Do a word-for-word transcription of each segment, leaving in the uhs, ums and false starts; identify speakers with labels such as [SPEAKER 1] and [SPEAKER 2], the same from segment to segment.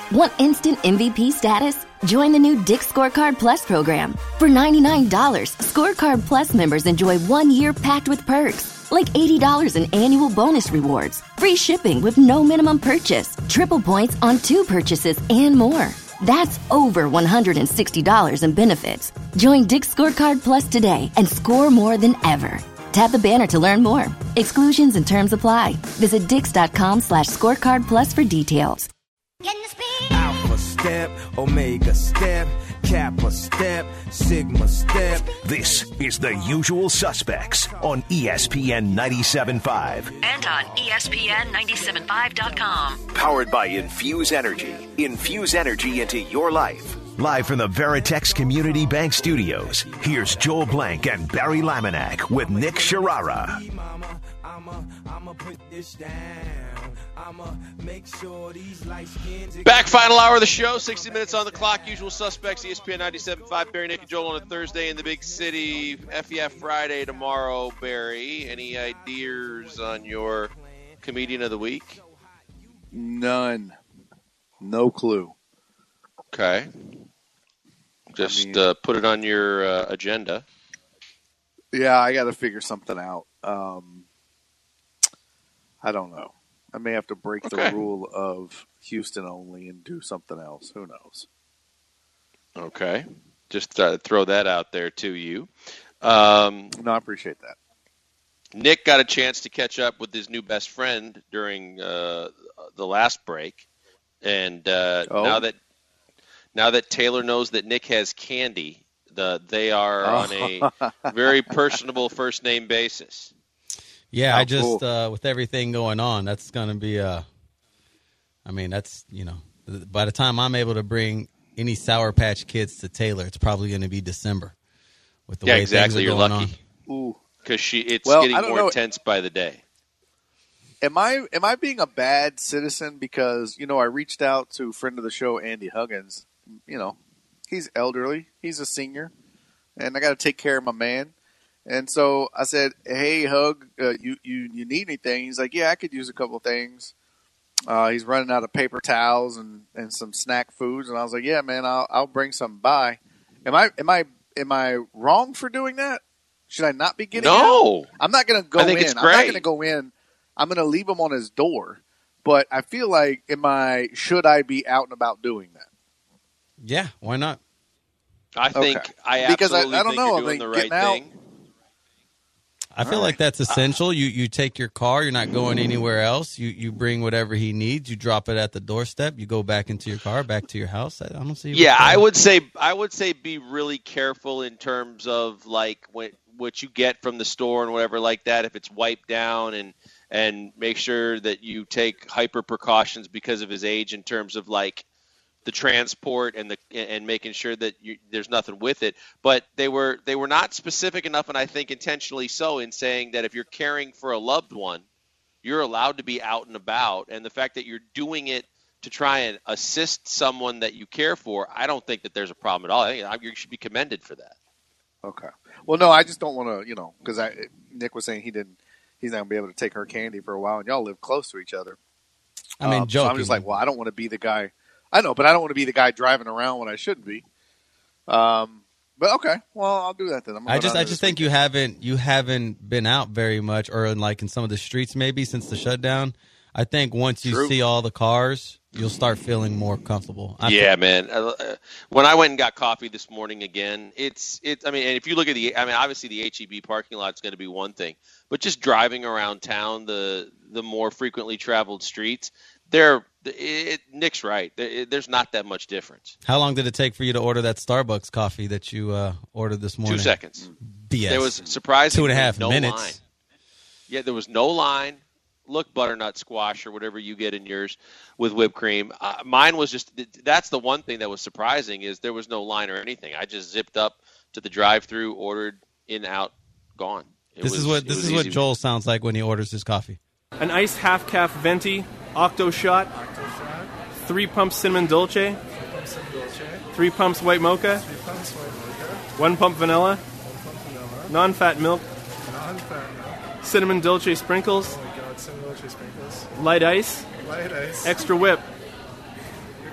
[SPEAKER 1] Want instant M V P status? Join the new Dick's Scorecard Plus program. For ninety-nine dollars, Scorecard Plus members enjoy one year packed with perks, like eighty dollars in annual bonus rewards, free shipping with no minimum purchase, triple points on two purchases, and more. That's over one hundred sixty dollars in benefits. Join Dick's Scorecard Plus today and score more than ever. Tap the banner to learn more. Exclusions and terms apply. Visit dix.com slash scorecard plus for details.
[SPEAKER 2] Alpha step, Omega step, Kappa step, Sigma step.
[SPEAKER 3] This is The Usual Suspects on E S P N ninety-seven point five.
[SPEAKER 4] And on E S P N ninety-seven point five dot com.
[SPEAKER 3] Powered by Infuse Energy. Infuse energy into your life. Live from the Veritex Community Bank Studios, here's Joel Blank and Barry Laminack with Nick Sharara.
[SPEAKER 5] Back, final hour of the show, sixty minutes on the clock. Usual Suspects, E S P N ninety-seven point five. Barry, Nick, and Joel on a Thursday in the big city. F E F Friday tomorrow, Barry. Any ideas on your comedian of the week?
[SPEAKER 6] None. No clue.
[SPEAKER 5] Okay. Just
[SPEAKER 6] I mean,
[SPEAKER 5] uh, put it on your uh, agenda.
[SPEAKER 6] Yeah, I got to figure something out. Um, I don't know. I may have to break
[SPEAKER 5] Okay.
[SPEAKER 6] the rule of Houston only and do something else. Who knows?
[SPEAKER 5] Okay. Just uh, throw that out there to you. Um,
[SPEAKER 6] no, I appreciate that.
[SPEAKER 5] Nick got a chance to catch up with his new best friend during uh, the last break. And uh,
[SPEAKER 6] oh.
[SPEAKER 5] now that now that Taylor knows that Nick has candy, the they are
[SPEAKER 6] oh.
[SPEAKER 5] on a very personable first name basis.
[SPEAKER 7] Yeah,
[SPEAKER 6] oh,
[SPEAKER 7] I just
[SPEAKER 6] cool.
[SPEAKER 7] uh, with everything going on, that's going to be a. I mean, that's you know, by the time I'm able to bring any Sour Patch Kids to Taylor, it's probably going to be December. With the
[SPEAKER 5] yeah,
[SPEAKER 7] way
[SPEAKER 5] exactly.
[SPEAKER 7] things are
[SPEAKER 5] You're
[SPEAKER 7] going
[SPEAKER 5] lucky.
[SPEAKER 6] Ooh.
[SPEAKER 5] Because she it's
[SPEAKER 6] Well,
[SPEAKER 5] getting
[SPEAKER 6] I don't
[SPEAKER 5] more
[SPEAKER 6] know.
[SPEAKER 5] intense by the day.
[SPEAKER 6] Am I am I being a bad citizen because you know I reached out to friend of the show Andy Huggins. You know, he's elderly, he's a senior, and I got to take care of my man. And so I said, "Hey, Hug, uh, you you you need anything?" He's like, "Yeah, I could use a couple of things." Uh, he's running out of paper towels and, and some snack foods, and I was like, "Yeah, man, I'll I'll bring some by." Am I am I am I wrong for doing that? Should I not be getting?
[SPEAKER 5] No,
[SPEAKER 6] out? I'm not going to go
[SPEAKER 5] I think
[SPEAKER 6] in.
[SPEAKER 5] it's
[SPEAKER 6] I'm not
[SPEAKER 5] great.
[SPEAKER 6] going to go in. I'm going to leave him on his door. But I feel like, am I? Should I be out and about doing that?
[SPEAKER 7] Yeah, why not?
[SPEAKER 5] I think
[SPEAKER 6] Okay.
[SPEAKER 5] I
[SPEAKER 6] Because I-
[SPEAKER 5] absolutely
[SPEAKER 6] I don't
[SPEAKER 5] think
[SPEAKER 6] know,
[SPEAKER 5] you're
[SPEAKER 6] I
[SPEAKER 5] doing
[SPEAKER 6] think
[SPEAKER 5] the right
[SPEAKER 6] getting out-
[SPEAKER 5] thing.
[SPEAKER 7] I feel like that's essential. You you take your car. You're not going anywhere else. You you bring whatever he needs. You drop it at the doorstep. You go back into your car, back to your house. I, I don't see.
[SPEAKER 5] Yeah,
[SPEAKER 7] what's
[SPEAKER 5] I
[SPEAKER 7] wrong.
[SPEAKER 5] would say I would say be really careful in terms of like when, what you get from the store and whatever like that. If it's wiped down, and and make sure that you take hyper precautions because of his age in terms of like the transport and the and making sure that you, there's nothing with it. But they were they were not specific enough, and I think intentionally so, in saying that if you're caring for a loved one, you're allowed to be out and about. And the fact that you're doing it to try and assist someone that you care for, I don't think that there's a problem at all. I think you should be commended for that.
[SPEAKER 6] Okay. Well, no, I just don't want to, you know, because I Nick was saying he didn't, he's not gonna be able to take her candy for a while, and y'all live close to each other.
[SPEAKER 7] I mean,
[SPEAKER 6] um,
[SPEAKER 7] joking.
[SPEAKER 6] so I'm just like, well, I don't want to be the guy. I know, but I don't want to be the guy driving around when I shouldn't be. Um, but okay, well, I'll do that then. I'm
[SPEAKER 7] I just I just think you haven't you haven't been out very much, or in like in some of the streets maybe since the shutdown. I think once you
[SPEAKER 6] True.
[SPEAKER 7] see all the cars, you'll start feeling more comfortable. I
[SPEAKER 5] Yeah, man. Uh, uh, when I went and got coffee this morning again, it's it's. I mean, and if you look at the, I mean, obviously the H E B parking lot is going to be one thing, but just driving around town, the the more frequently traveled streets, there. It, Nick's right. There, there's not that much difference.
[SPEAKER 7] How long did it take for you to order that Starbucks coffee that you uh, ordered this morning?
[SPEAKER 5] Two seconds.
[SPEAKER 7] B S.
[SPEAKER 5] There was surprisingly
[SPEAKER 7] two and a half
[SPEAKER 5] no
[SPEAKER 7] minutes.
[SPEAKER 5] line. Yeah, there was no line. Look, butternut squash or whatever you get in yours with whipped cream. Uh, mine was just – that's the one thing that was surprising is there was no line or anything. I just zipped up to the drive-thru, ordered, in, out, gone. It
[SPEAKER 7] This
[SPEAKER 5] was,
[SPEAKER 7] is what
[SPEAKER 5] it
[SPEAKER 7] this
[SPEAKER 5] was
[SPEAKER 7] is what
[SPEAKER 5] easy.
[SPEAKER 7] Joel sounds like when he orders his coffee.
[SPEAKER 8] An iced half-calf venti, octo shot, three pumps cinnamon dolce, three pumps white mocha, one pump vanilla, non-fat milk, cinnamon dolce sprinkles, light ice, extra whip.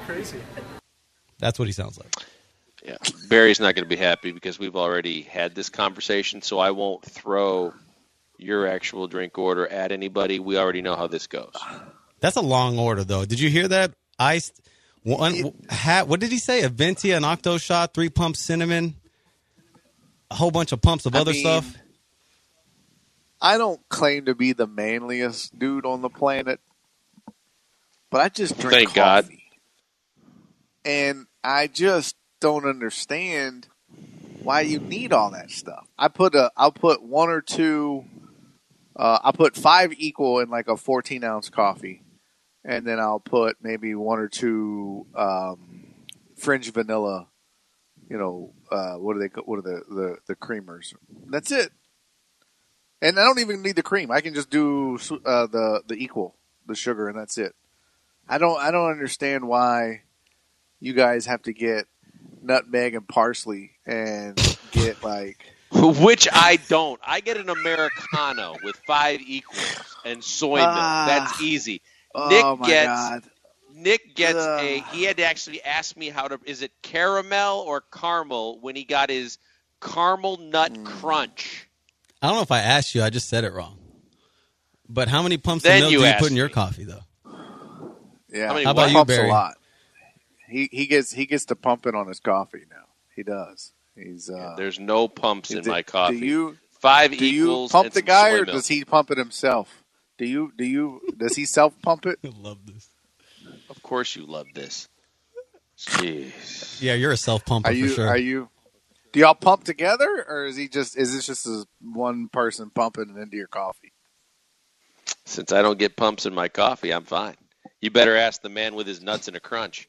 [SPEAKER 8] crazy.
[SPEAKER 7] That's what he sounds like.
[SPEAKER 5] Yeah, Barry's not going to be happy because we've already had this conversation, so I won't throw your actual drink order at anybody. We already know how this goes.
[SPEAKER 7] That's a long order, though. Did you hear that? Iced one. Ha, what did he say? A Venti, an Octo Shot, three pumps cinnamon, a whole bunch of pumps of
[SPEAKER 6] I
[SPEAKER 7] other
[SPEAKER 6] mean,
[SPEAKER 7] stuff.
[SPEAKER 6] I don't claim to be the manliest dude on the planet, but I just drink
[SPEAKER 5] Thank God.
[SPEAKER 6] coffee. And I just don't understand why you need all that stuff. I put a, I'll put one or two, uh, I'll put five equal in like a fourteen ounce coffee, and then I'll put maybe one or two um, Fringe vanilla. You know, uh, what are they? What are the, the the creamers? That's it. And I don't even need the cream. I can just do uh, the the equal, the sugar, and that's it. I don't I don't understand why you guys have to get nutmeg and parsley and get like
[SPEAKER 5] Which I don't. I get an Americano with five equals and soy milk.
[SPEAKER 6] Ah.
[SPEAKER 5] That's easy.
[SPEAKER 6] oh
[SPEAKER 5] Nick
[SPEAKER 6] my
[SPEAKER 5] gets
[SPEAKER 6] god.
[SPEAKER 5] Nick gets
[SPEAKER 6] Ugh.
[SPEAKER 5] a. He had to actually ask me how to. Is it caramel or caramel when he got his caramel nut
[SPEAKER 6] Mm.
[SPEAKER 5] crunch?
[SPEAKER 7] I don't know if I asked you. I just said it wrong. But how many pumps
[SPEAKER 5] Then
[SPEAKER 7] of milk
[SPEAKER 5] you
[SPEAKER 7] do you
[SPEAKER 5] asked
[SPEAKER 7] put in your
[SPEAKER 5] me.
[SPEAKER 7] coffee, though?
[SPEAKER 6] Yeah.
[SPEAKER 5] How many
[SPEAKER 7] How about
[SPEAKER 5] what?
[SPEAKER 7] you,
[SPEAKER 6] Pumps
[SPEAKER 7] Barry?
[SPEAKER 6] a lot. He he gets he gets to pump it on his coffee now. He does. He's uh
[SPEAKER 5] There's no pumps in
[SPEAKER 6] do-
[SPEAKER 5] my coffee.
[SPEAKER 6] Do you
[SPEAKER 5] Five
[SPEAKER 6] do you
[SPEAKER 5] equals.
[SPEAKER 6] pump
[SPEAKER 5] and
[SPEAKER 6] the
[SPEAKER 5] some
[SPEAKER 6] guy
[SPEAKER 5] soy
[SPEAKER 6] or
[SPEAKER 5] milk.
[SPEAKER 6] does he pump it himself? Do you do you does he self pump it?
[SPEAKER 7] I love this.
[SPEAKER 5] Of course, you love this. Jeez.
[SPEAKER 7] Yeah, you're a self-pumper
[SPEAKER 6] Are you
[SPEAKER 7] for sure.
[SPEAKER 6] are you do y'all pump together or is he just is this just a one person pumping it into your coffee?
[SPEAKER 5] Since I don't get pumps in my coffee, I'm fine. You better ask the man with his nuts in a crunch.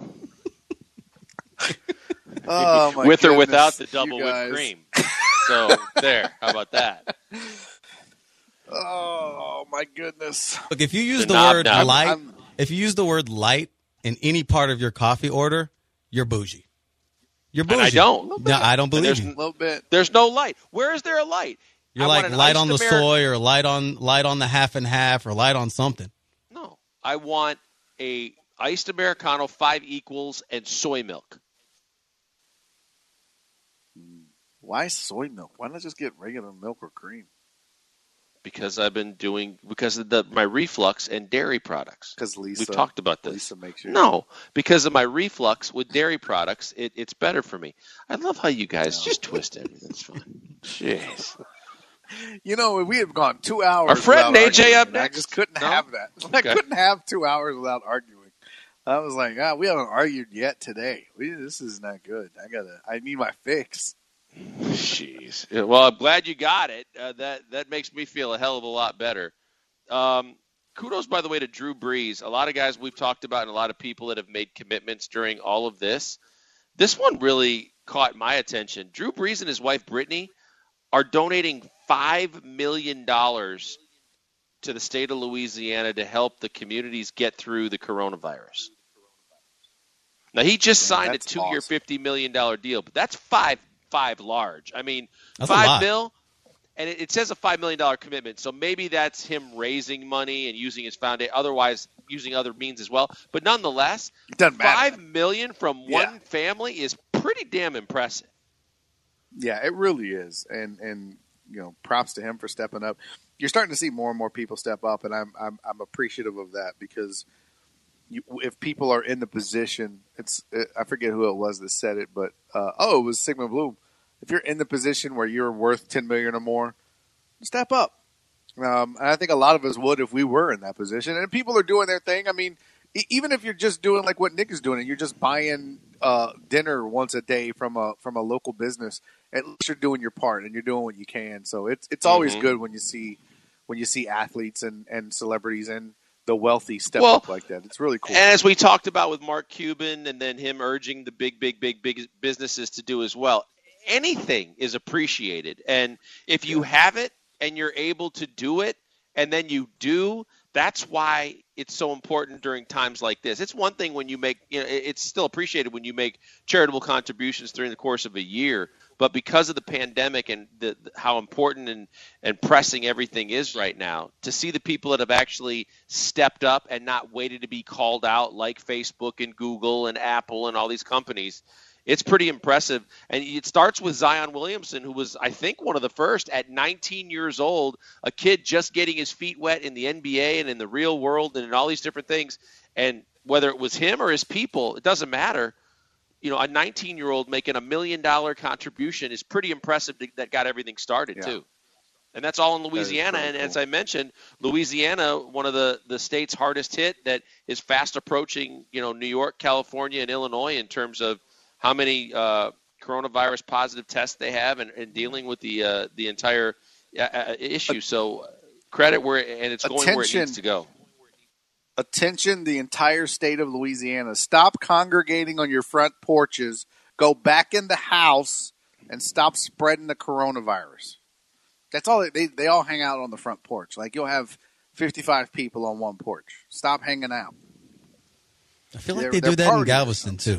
[SPEAKER 6] Oh my
[SPEAKER 5] With or
[SPEAKER 6] goodness,
[SPEAKER 5] without the
[SPEAKER 6] you
[SPEAKER 5] double
[SPEAKER 6] guys.
[SPEAKER 5] whipped cream. So, there. How about that?
[SPEAKER 6] Oh my goodness.
[SPEAKER 7] Look, if you use
[SPEAKER 5] The
[SPEAKER 7] the,
[SPEAKER 5] knob
[SPEAKER 7] word
[SPEAKER 5] knob.
[SPEAKER 7] light,
[SPEAKER 6] I'm-
[SPEAKER 7] if you use the word light in any part of your coffee order, you're bougie. You're bougie.
[SPEAKER 5] And I don't.
[SPEAKER 7] No, I don't
[SPEAKER 5] And
[SPEAKER 7] believe
[SPEAKER 5] there's
[SPEAKER 6] A
[SPEAKER 7] you.
[SPEAKER 6] little bit.
[SPEAKER 5] There's no light. Where is there a light?
[SPEAKER 7] You're
[SPEAKER 5] I want
[SPEAKER 7] like
[SPEAKER 5] an
[SPEAKER 7] light
[SPEAKER 5] iced
[SPEAKER 7] on the
[SPEAKER 5] Ameri-
[SPEAKER 7] soy or light on light on the half and half or light on something.
[SPEAKER 5] No. I want a iced Americano, five equals, and soy milk.
[SPEAKER 6] Why soy milk? Why not just get regular milk or cream?
[SPEAKER 5] Because I've been doing because of the my reflux and dairy products.
[SPEAKER 6] Because Lisa
[SPEAKER 5] We've talked about this.
[SPEAKER 6] Lisa makes you
[SPEAKER 5] No, because of my reflux with dairy products, it, it's better for me. I love how you guys just twist everything. It's fun. Jeez.
[SPEAKER 6] You know, we have gone two hours.
[SPEAKER 5] Are Fred
[SPEAKER 6] without
[SPEAKER 5] and A J
[SPEAKER 6] arguing,
[SPEAKER 5] up
[SPEAKER 6] and I
[SPEAKER 5] next?
[SPEAKER 6] just couldn't
[SPEAKER 5] No?
[SPEAKER 6] have that. I
[SPEAKER 5] Okay.
[SPEAKER 6] couldn't have two hours without arguing. I was like, ah, we haven't argued yet today. We, this is not good. I gotta. I need my fix.
[SPEAKER 5] Jeez. Yeah, well, I'm glad you got it. Uh, that that makes me feel a hell of a lot better. Um, kudos, by the way, to Drew Brees. A lot of guys we've talked about and a lot of people that have made commitments during all of this. This one really caught my attention. Drew Brees and his wife, Brittany, are donating five million dollars to the state of Louisiana to help the communities get through the coronavirus. Now, he just
[SPEAKER 6] Man,
[SPEAKER 5] signed a
[SPEAKER 6] that's
[SPEAKER 5] two-year,
[SPEAKER 6] awesome.
[SPEAKER 5] fifty million dollars deal, but that's five five large. I mean,
[SPEAKER 7] That's a
[SPEAKER 5] five
[SPEAKER 7] lot.
[SPEAKER 5] mil, and it, it says a five million dollars commitment, so maybe that's him raising money and using his foundation, otherwise using other means as well. But nonetheless,
[SPEAKER 6] It doesn't matter.
[SPEAKER 5] five million dollars from
[SPEAKER 6] Yeah.
[SPEAKER 5] one family is pretty damn impressive.
[SPEAKER 6] Yeah, it really is, and and you know, props to him for stepping up. You're starting to see more and more people step up, and I'm I'm, I'm appreciative of that because you, if people are in the position, it's it, I forget who it was that said it, but uh, oh, it was Sigmund Bloom. If you're in the position where you're worth ten million dollars or more, step up. Um, and I think a lot of us would if we were in that position. And people are doing their thing. I mean, e- even if you're just doing like what Nick is doing, and you're just buying uh, dinner once a day from a from a local business, at least you're doing your part and you're doing what you can. So it's it's always
[SPEAKER 5] Mhm.
[SPEAKER 6] good when you see when you see athletes and, and celebrities and the wealthy step
[SPEAKER 5] Well,
[SPEAKER 6] up like that. It's really cool.
[SPEAKER 5] And as we talked about with Mark Cuban and then him urging the big, big, big, big businesses to do as well, anything is appreciated. And if you have it and you're able to do it and then you do, that's why it's so important during times like this. It's one thing when you make, you know, it's still appreciated when you make charitable contributions during the course of a year. But because of the pandemic and the, how important and, and pressing everything is right now, to see the people that have actually stepped up and not waited to be called out like Facebook and Google and Apple and all these companies, it's pretty impressive. And it starts with Zion Williamson, who was, I think, one of the first at nineteen years old, a kid just getting his feet wet in the N B A and in the real world and in all these different things. And whether it was him or his people, it doesn't matter. You know, a nineteen-year-old making a million-dollar contribution is pretty impressive to, that got everything started, yeah. too. And that's all in Louisiana. And cool. As I mentioned, Louisiana, one of the, the states hardest hit, that is fast approaching, you know, New York, California, and Illinois in terms of how many uh, coronavirus positive tests they have and, and dealing with the uh, the entire uh, issue. So credit where and it's
[SPEAKER 6] Attention.
[SPEAKER 5] going where it needs to go.
[SPEAKER 6] Attention, the entire state of Louisiana. Stop congregating on your front porches. Go back in the house and stop spreading the coronavirus. That's all. They they all hang out on the front porch. Like you'll have fifty-five people on one porch. Stop hanging out.
[SPEAKER 7] I feel like
[SPEAKER 6] they're,
[SPEAKER 7] they do that in Galveston too.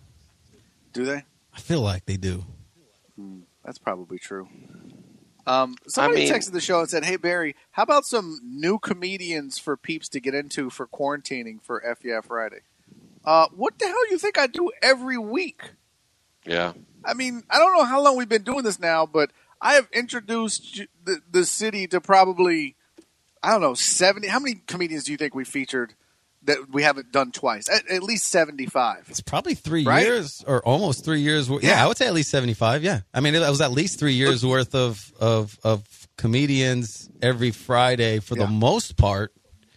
[SPEAKER 6] Do they?
[SPEAKER 7] I feel like they do.
[SPEAKER 6] Hmm, that's probably true. Um, somebody
[SPEAKER 5] I mean,
[SPEAKER 6] texted the show and said, "Hey Barry, how about some new comedians for peeps to get into for quarantining for F Yeah Friday?" Uh, what the hell you think I do every week?
[SPEAKER 5] Yeah.
[SPEAKER 6] I mean, I don't know how long we've been doing this now, but I have introduced the, the city to probably, I don't know, seventy. How many comedians do you think we featured that we haven't done twice? At, at least seventy-five.
[SPEAKER 7] It's probably three
[SPEAKER 6] right?
[SPEAKER 7] years or almost three years. Yeah,
[SPEAKER 6] Yeah.
[SPEAKER 7] I would say at least seventy-five. Yeah. I mean, it was at least three years worth of, of, of comedians every Friday for
[SPEAKER 6] Yeah.
[SPEAKER 7] the most part.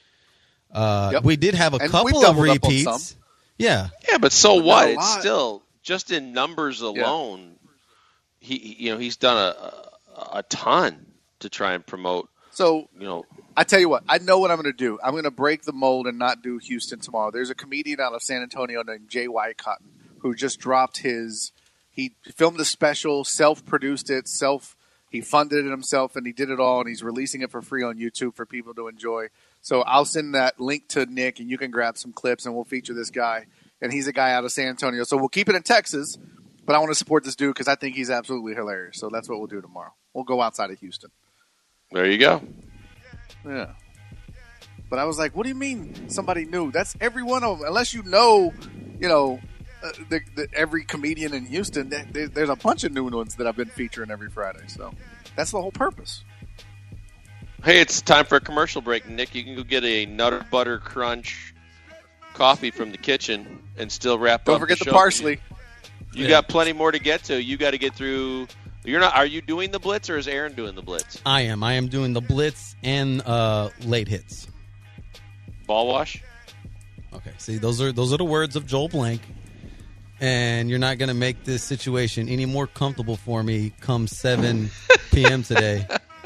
[SPEAKER 7] Uh,
[SPEAKER 6] Yep.
[SPEAKER 7] We did have a
[SPEAKER 6] And
[SPEAKER 7] couple
[SPEAKER 6] we've
[SPEAKER 7] of
[SPEAKER 6] doubled up on
[SPEAKER 7] repeats.
[SPEAKER 6] some.
[SPEAKER 7] Yeah.
[SPEAKER 5] Yeah, but so
[SPEAKER 6] But
[SPEAKER 5] what?
[SPEAKER 6] not a
[SPEAKER 5] It's
[SPEAKER 6] lot.
[SPEAKER 5] still just in numbers alone. He, he- you know, he's done a, a a ton to try and promote.
[SPEAKER 6] So
[SPEAKER 5] You know,
[SPEAKER 6] I tell you what, I know what I'm going to do. I'm going to break the mold and not do Houston tomorrow. There's a comedian out of San Antonio named Jay Wycotton who just dropped his. He filmed a special, self-produced it, self. He funded it himself, and he did it all, and he's releasing it for free on YouTube for people to enjoy. So I'll send that link to Nick, and you can grab some clips, and we'll feature this guy. And he's a guy out of San Antonio. So we'll keep it in Texas, but I want to support this dude because I think he's absolutely hilarious. So that's what we'll do tomorrow. We'll go outside of Houston.
[SPEAKER 5] there you go.
[SPEAKER 6] Yeah. But I was like, what do you mean somebody new? That's every one of them. Unless you know, you know, uh, the, the, every comedian in Houston, there, there's a bunch of new ones that I've been featuring every Friday. So that's the whole purpose.
[SPEAKER 5] Hey, it's time for a commercial break, Nick. You can go get a Nutter Butter Crunch coffee from the kitchen and still wrap
[SPEAKER 6] Don't
[SPEAKER 5] up
[SPEAKER 6] forget
[SPEAKER 5] the,
[SPEAKER 6] the
[SPEAKER 5] show.
[SPEAKER 6] parsley.
[SPEAKER 5] You
[SPEAKER 7] Yeah.
[SPEAKER 5] got plenty more to get to. You got to get through. You're not. Are you doing the blitz or is Aaron doing the blitz?
[SPEAKER 7] I am. I am doing the blitz and uh, late hits.
[SPEAKER 5] Ball wash.
[SPEAKER 7] Okay. See, those are those are the words of Joel Blank. And you're not going to make this situation any more comfortable for me come seven p.m. today.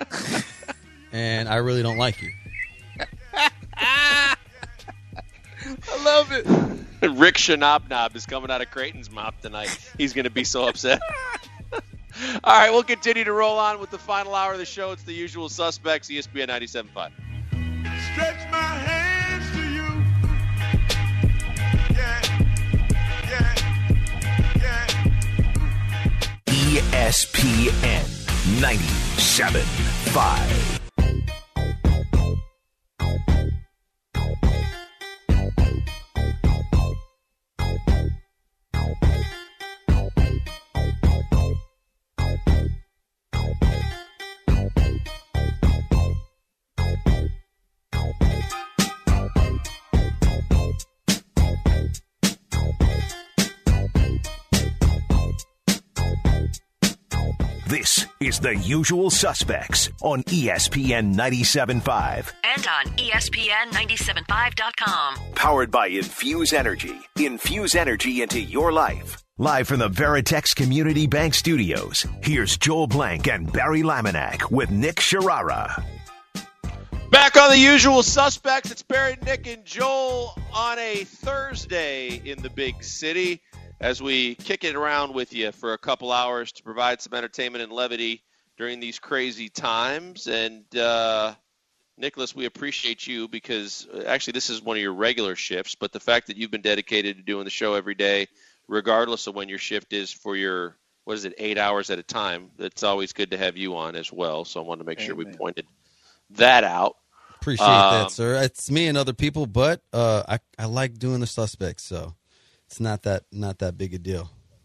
[SPEAKER 7] And I really don't like you.
[SPEAKER 6] I love it.
[SPEAKER 5] Rick Shanobnob is coming out of Creighton's mouth tonight. He's going to be so upset. All right, we'll continue to roll on with the final hour of the show. It's the usual suspects, E S P N ninety-seven point five.
[SPEAKER 2] Stretch my hands to you. Yeah, yeah, yeah.
[SPEAKER 3] E S P N ninety-seven point five. This is The Usual Suspects on E S P N ninety-seven point five.
[SPEAKER 4] And on E S P N ninety-seven point five dot com.
[SPEAKER 3] Powered by Infuse Energy. Infuse energy into your life. Live from the Veritex Community Bank Studios, here's Joel Blank and Barry Laminack with Nick Sharara.
[SPEAKER 5] Back on the usual suspects, it's Barry, Nick, and Joel on a Thursday in the big city as we kick it around with you for a couple hours to provide some entertainment and levity during these crazy times. And uh, Nicholas, we appreciate you because uh, actually this is one of your regular shifts, but the fact that you've been dedicated to doing the show every day, regardless of when your shift is for your, what is it, eight hours at a time, it's always good to have you on as well. So I wanted to make Amen. sure we pointed that out.
[SPEAKER 7] Appreciate um, that, sir. It's me and other people, but uh, I, I like doing the suspects, so it's not that not that big a deal.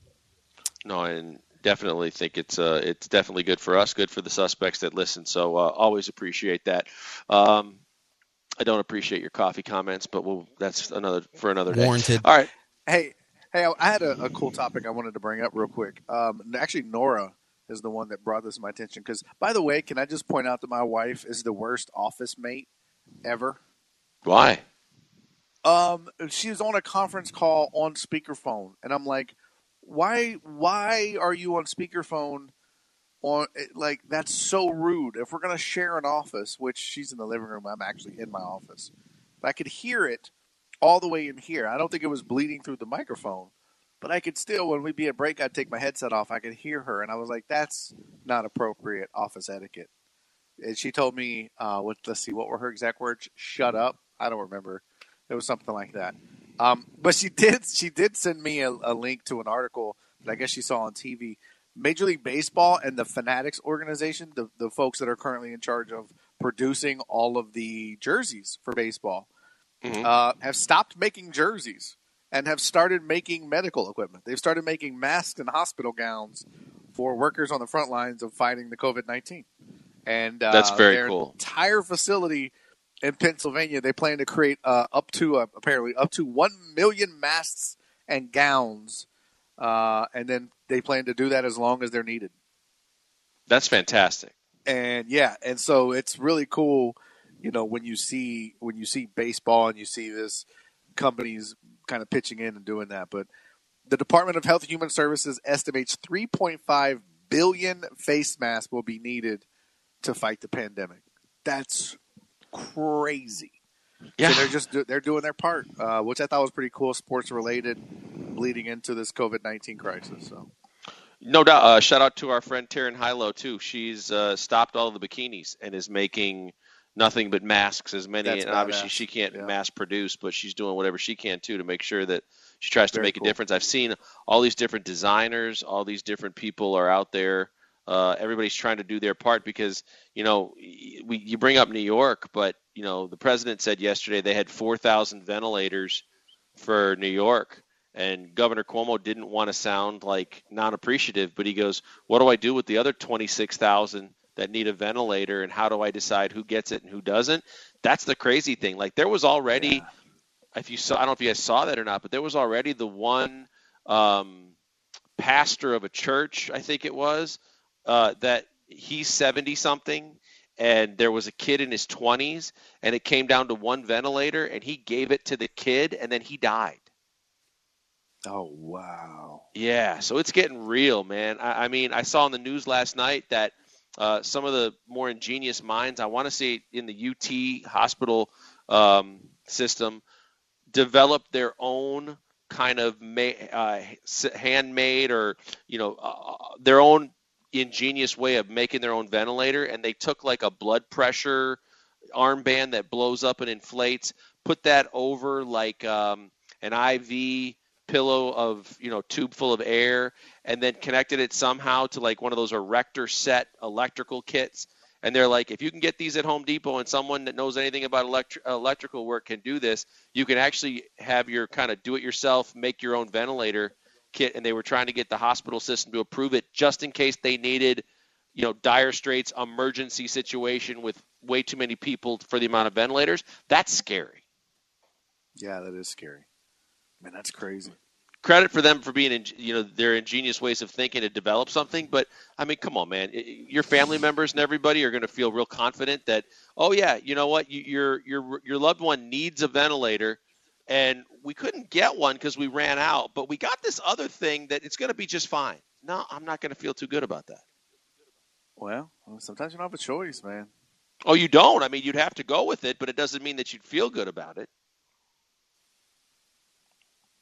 [SPEAKER 5] No, and definitely think it's uh, it's definitely good for us, good for the suspects that listen. So uh, always appreciate that. Um, I don't appreciate your coffee comments, but we'll, that's another for another day.
[SPEAKER 7] Warranted.
[SPEAKER 5] All right.
[SPEAKER 6] Hey, hey, I had a, a cool topic I wanted to bring up real quick. Um, actually, Nora is the one that brought this to my attention. Because, by the way, can I just point out that my wife is the worst office mate ever?
[SPEAKER 5] Why?
[SPEAKER 6] Um, she was on a conference call on speakerphone, and I'm like, why? Why are you on speakerphone? On like that's so rude. If we're gonna share an office, which she's in the living room, I'm actually in my office, but I could hear it all the way in here. I don't think it was bleeding through the microphone. But I could still, when we'd be at break, I'd take my headset off. I could hear her, and I was like, that's not appropriate office etiquette. And she told me, uh, what, let's see, what were her exact words? Shut up. I don't remember. It was something like that. Um, but she did she did send me a, a link to an article that I guess she saw on T V. Major League Baseball and the Fanatics organization, the, the folks that are currently in charge of producing all of the jerseys for baseball, mm-hmm. uh, have stopped making jerseys. And have started making medical equipment. They've started making masks and hospital gowns for workers on the front lines of fighting the covid nineteen. And uh,
[SPEAKER 5] that's very
[SPEAKER 6] their
[SPEAKER 5] cool.
[SPEAKER 6] Entire facility in Pennsylvania, they plan to create uh, up to uh, apparently up to one million masks and gowns, uh, and then they plan to do that as long as they're needed.
[SPEAKER 5] That's fantastic.
[SPEAKER 6] And yeah, and so it's really cool, you know, when you see when you see baseball and you see this companies kind of pitching in and doing that. But the Department of Health and Human Services estimates three point five billion face masks will be needed to fight the pandemic. That's crazy.
[SPEAKER 5] Yeah.
[SPEAKER 6] So they're just do, they're doing their part, uh, which I thought was pretty cool, sports related, bleeding into this covid nineteen crisis. So.
[SPEAKER 5] No doubt. Uh, shout out to our friend Taryn Hilo too. She's uh, stopped all of the bikinis and is making nothing but masks, as many,
[SPEAKER 6] That's
[SPEAKER 5] and obviously
[SPEAKER 6] badass.
[SPEAKER 5] she can't
[SPEAKER 6] Yeah.
[SPEAKER 5] mass produce, but she's doing whatever she can too to make sure that she tries to
[SPEAKER 6] Very
[SPEAKER 5] make
[SPEAKER 6] cool.
[SPEAKER 5] a difference. I've seen all these different designers, all these different people are out there. Uh, everybody's trying to do their part because, you know, we, you bring up New York, but, you know, the president said yesterday they had four thousand ventilators for New York, and Governor Cuomo didn't want to sound like non-appreciative, but he goes, what do I do with the other twenty-six thousand that need a ventilator, and how do I decide who gets it and who doesn't? That's the crazy thing. Like, there was already, yeah. if you saw, I don't know if you guys saw that or not, but there was already the one um, pastor of a church, I think it was, uh, that he's seventy something, and there was a kid in his twenties, and it came down to one ventilator, and he gave it to the kid, and then he died.
[SPEAKER 6] Oh, wow.
[SPEAKER 5] Yeah, so it's getting real, man. I, I mean, I saw on the news last night that Uh, some of the more ingenious minds, I want to say in the U T hospital um, system, developed their own kind of ma- uh, handmade or, you know, uh, their own ingenious way of making their own ventilator. And they took like a blood pressure armband that blows up and inflates, put that over like um, an I V pillow of, you know, tube full of air, and then connected it somehow to like one of those erector set electrical kits. And they're like, if you can get these at Home Depot and someone that knows anything about electri- electrical work can do this, you can actually have your kind of do-it-yourself, make your own ventilator kit. And they were trying to get the hospital system to approve it just in case they needed, you know, dire straits, emergency situation with way too many people for the amount of ventilators. That's scary.
[SPEAKER 6] Yeah, that is scary. Man, that's crazy.
[SPEAKER 5] Credit for them for being, you know, their ingenious ways of thinking to develop something. But, I mean, come on, man. Your family members and everybody are going to feel real confident that, oh, yeah, you know what, you, your your your loved one needs a ventilator, and we couldn't get one because we ran out, but we got this other thing that it's going to be just fine. No, I'm not going to feel too good about that.
[SPEAKER 6] Well, sometimes you don't have a choice, man.
[SPEAKER 5] Oh, you don't? I mean, you'd have to go with it, but it doesn't mean that you'd feel good about it.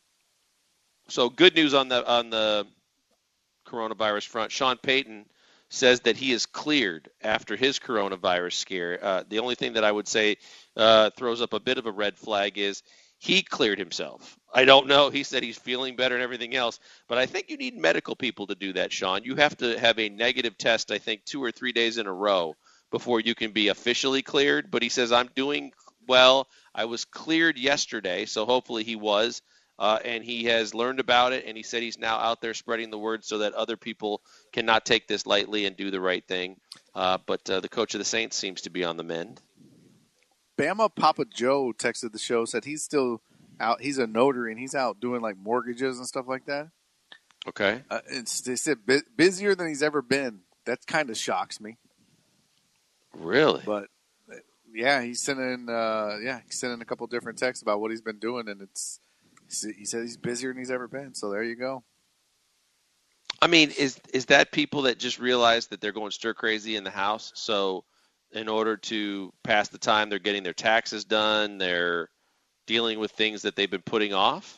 [SPEAKER 5] So good news on the on the coronavirus front. Sean Payton says that he is cleared after his coronavirus scare. Uh, the only thing that I would say uh, throws up a bit of a red flag is he cleared himself. I don't know. He said he's feeling better and everything else, but I think you need medical people to do that, Sean. You have to have a negative test, I think, two or three days in a row before you can be officially cleared. But he says, I'm doing well. I was cleared yesterday, so hopefully he was. Uh, and he has learned about it, and he said he's now out there spreading the word so that other people cannot take this lightly and do the right thing. Uh, but uh, the coach of the Saints seems to be on the mend.
[SPEAKER 6] Bama Papa Joe texted the show, said he's still out. He's a notary, and he's out doing like mortgages and stuff like that.
[SPEAKER 5] Okay.
[SPEAKER 6] Uh, it's, they said bu- busier than he's ever been. That kind of shocks me.
[SPEAKER 5] Really?
[SPEAKER 6] But yeah, he's sending. Uh, yeah, he's sending a couple different texts about what he's been doing, and it's. He said he's busier than he's ever been. So there you go.
[SPEAKER 5] I mean, is is that people that just realize that they're going stir crazy in the house? So in order to pass the time, they're getting their taxes done. They're dealing with things that they've been putting off.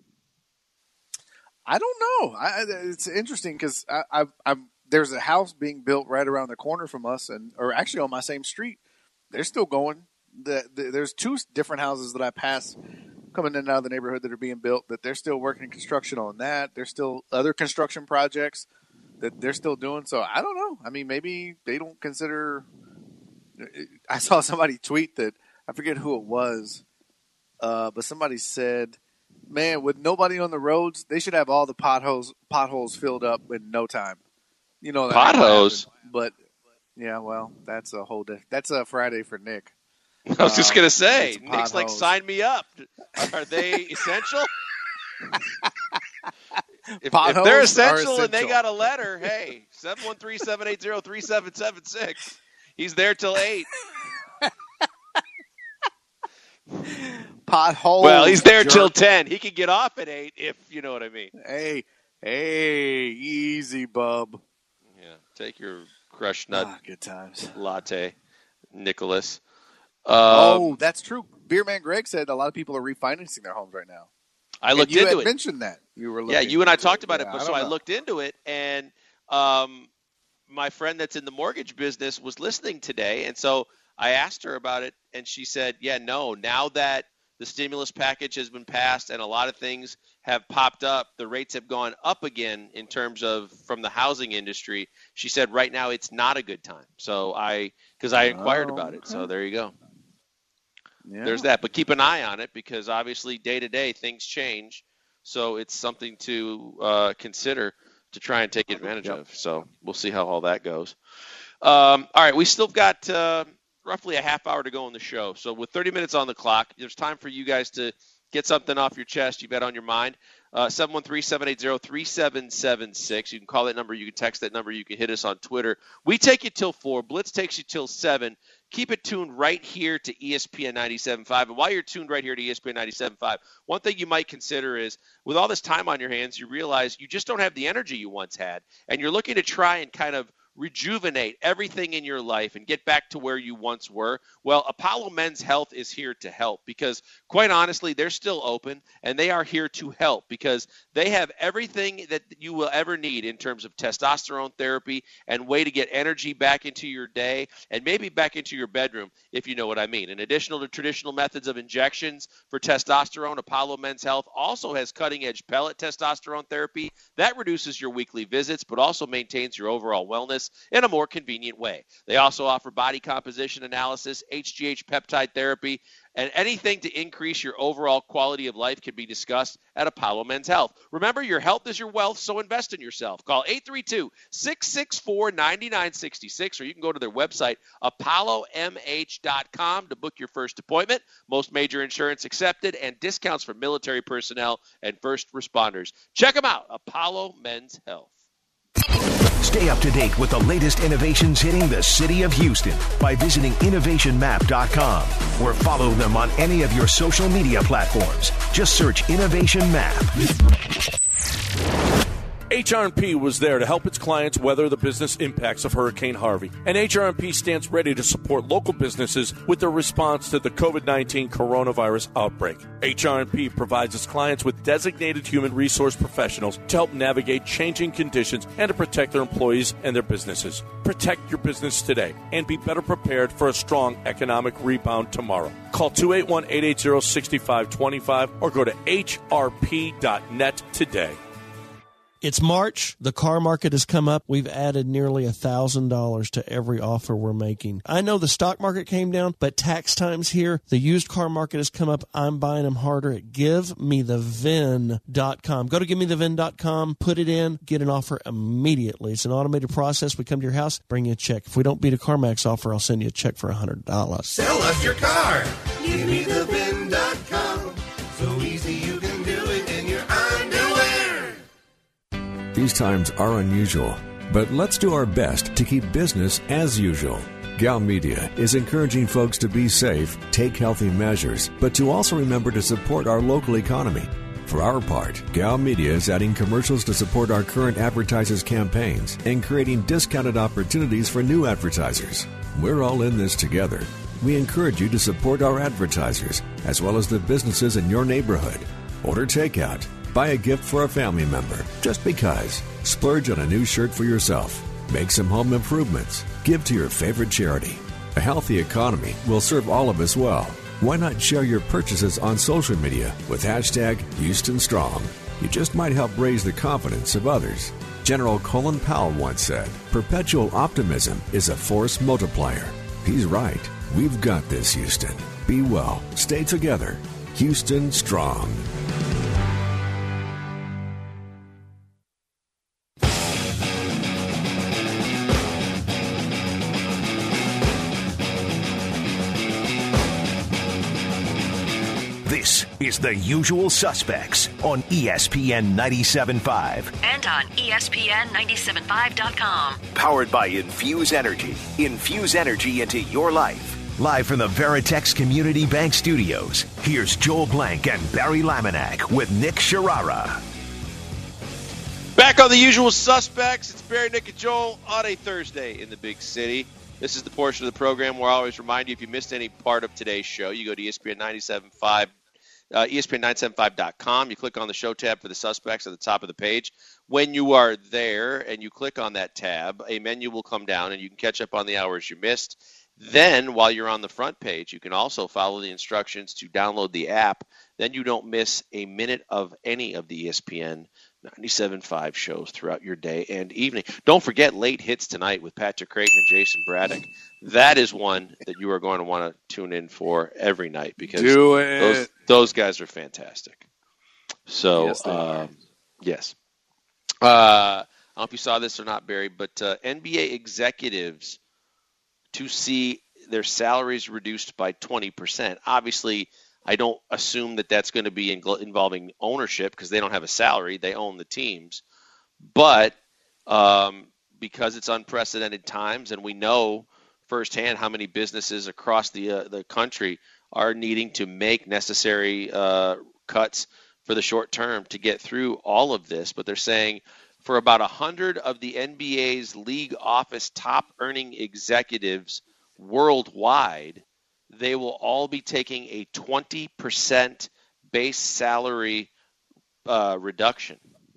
[SPEAKER 6] I don't know. I, it's interesting because I, I, I'm there's a house being built right around the corner from us, and or actually on my same street. They're still going. The, the, there's two different houses that I pass coming in and out of the neighborhood that are being built, that they're still working construction on that. There's still other construction projects that they're still doing. So I don't know. I mean, maybe they don't consider – I saw somebody tweet that – I forget who it was, uh, but somebody said, man, with nobody on the roads, they should have all the potholes potholes filled up in no time. You know,
[SPEAKER 5] potholes?
[SPEAKER 6] But, yeah, well, that's a whole – that's a Friday for Nick.
[SPEAKER 5] I was just going to say,
[SPEAKER 6] um,
[SPEAKER 5] Nick's like, sign me up. Are they essential? if, if they're essential, essential and they got a letter, hey, seven one three, seven eight zero, three seven seven six. He's there till eight.
[SPEAKER 6] Potholes.
[SPEAKER 5] Well, he's there
[SPEAKER 6] jerk.
[SPEAKER 5] till ten. He can get off at eight if you know what I mean.
[SPEAKER 6] Hey, hey, easy, bub.
[SPEAKER 5] Yeah, take your crushed nut
[SPEAKER 6] ah, good times.
[SPEAKER 5] latte, Nicholas.
[SPEAKER 6] Um, oh, that's true. Beerman Greg said a lot of people are refinancing their homes right now.
[SPEAKER 5] I looked
[SPEAKER 6] and you
[SPEAKER 5] into
[SPEAKER 6] had
[SPEAKER 5] it.
[SPEAKER 6] mentioned that. You were
[SPEAKER 5] yeah, you and I talked
[SPEAKER 6] it.
[SPEAKER 5] about
[SPEAKER 6] yeah,
[SPEAKER 5] it, but
[SPEAKER 6] I
[SPEAKER 5] so I
[SPEAKER 6] know.
[SPEAKER 5] looked into it, and um, my friend that's in the mortgage business was listening today, and so I asked her about it, and she said, yeah, no, now that the stimulus package has been passed and a lot of things have popped up, the rates have gone up again in terms of from the housing industry. She said right now it's not a good time. So I, because I inquired
[SPEAKER 6] oh,
[SPEAKER 5] about it.
[SPEAKER 6] okay.
[SPEAKER 5] So there you go.
[SPEAKER 6] Yeah.
[SPEAKER 5] There's that. But keep an eye on it because obviously day to day things change. So it's something to uh, consider to try and take advantage
[SPEAKER 6] yep.
[SPEAKER 5] of. So we'll see how all that goes. Um, all right. We still got uh, roughly a half hour to go in the show. So with thirty minutes on the clock, there's time for you guys to get something off your chest you've had on your mind. Uh, seven one three, seven eight zero, three seven seven six. You can call that number. You can text that number. You can hit us on Twitter. We take you till four. Blitz takes you till seven. Keep it tuned right here to E S P N ninety-seven point five. And while you're tuned right here to E S P N ninety-seven point five, one thing you might consider is with all this time on your hands, you realize you just don't have the energy you once had. And you're looking to try and kind of rejuvenate everything in your life and get back to where you once were. Well, Apollo Men's Health is here to help because, quite honestly, they're still open and they are here to help because they have everything that you will ever need in terms of testosterone therapy and way to get energy back into your day and maybe back into your bedroom, if you know what I mean. In addition to traditional methods of injections for testosterone, Apollo Men's Health also has cutting-edge pellet testosterone therapy that reduces your weekly visits but also maintains your overall wellness in a more convenient way. They also offer body composition analysis, H G H peptide therapy, and anything to increase your overall quality of life can be discussed at Apollo Men's Health. Remember, your health is your wealth, so invest in yourself. Call eight three two, six six four, nine nine six six, or you can go to their website, apollo m h dot com, to book your first appointment. Most major insurance accepted, and discounts for military personnel and first responders. Check them out, Apollo Men's Health.
[SPEAKER 3] Stay up to date with the latest innovations hitting the city of Houston by visiting innovation map dot com or follow them on any of your social media platforms. Just search Innovation Map.
[SPEAKER 9] H R and P was there to help its clients weather the business impacts of Hurricane Harvey, and H R and P stands ready to support local businesses with their response to the covid nineteen coronavirus outbreak. H R and P provides its clients with designated human resource professionals to help navigate changing conditions and to protect their employees and their businesses. Protect your business today and be better prepared for a strong economic rebound tomorrow. Call two eight one, eight eight zero, six five two five or go to H R P dot net today.
[SPEAKER 10] It's March. The car market has come up. We've added nearly one thousand dollars to every offer we're making. I know the stock market came down, but tax time's here. The used car market has come up. I'm buying them harder at give me the vin dot com. Go to give me the vin dot com, put it in, get an offer immediately. It's an automated process. We come to your house, bring you a check. If we don't beat a CarMax offer, I'll send you a check for one hundred dollars.
[SPEAKER 2] Sell us your car. give me the vin dot com. So easy you can do it in your underwear.
[SPEAKER 11] These times are unusual, but let's do our best to keep business as usual. Gal Media is encouraging folks to be safe, take healthy measures, but to also remember to support our local economy. For our part, Gal Media is adding commercials to support our current advertisers' campaigns and creating discounted opportunities for new advertisers. We're all in this together. We encourage you to support our advertisers, as well as the businesses in your neighborhood. Order takeout. Buy a gift for a family member, just because. Splurge on a new shirt for yourself. Make some home improvements. Give to your favorite charity. A healthy economy will serve all of us well. Why not share your purchases on social media with hashtag Houston Strong? You just might help raise the confidence of others. General Colin Powell once said, perpetual optimism is a force multiplier. He's right. We've got this, Houston. Be well. Stay together. Houston Strong.
[SPEAKER 3] This is The Usual Suspects on E S P N ninety-seven point five.
[SPEAKER 4] And on E S P N ninety-seven point five dot com.
[SPEAKER 3] Powered by Infuse Energy. Infuse energy into your life. Live from the Veritex Community Bank Studios, here's Joel Blank and Barry Laminack with Nick Sharara.
[SPEAKER 5] Back on The Usual Suspects, it's Barry, Nick, and Joel on a Thursday in the big city. This is the portion of the program where I always remind you, if you missed any part of today's show, you go to E S P N ninety-seven point five. Uh, E S P N nine seven five dot com. You click on the show tab for the suspects at the top of the page. When you are there and you click on that tab, a menu will come down and you can catch up on the hours you missed. Then, while you're on the front page, you can also follow the instructions to download the app. Then you don't miss a minute of any of the E S P N ninety-seven point five shows throughout your day and evening. Don't forget Late Hits tonight with Patrick Creighton and Jason Braddock. That is one that you are going to want to tune in for every night because
[SPEAKER 6] Do it.
[SPEAKER 5] those those guys are fantastic. So,
[SPEAKER 6] Yes, they
[SPEAKER 5] uh,
[SPEAKER 6] are.
[SPEAKER 5] yes. Uh, I don't know if you saw this or not, Barry, but uh, N B A executives to see their salaries reduced by twenty percent. Obviously, I don't assume that that's going to be in, involving ownership because they don't have a salary. They own the teams. But um, because it's unprecedented times and we know firsthand how many businesses across the uh, the country are needing to make necessary uh, cuts for the short term to get through all of this. But they're saying for about one hundred of the N B A's league office top earning executives worldwide, they will all be taking a twenty percent base salary uh, reduction.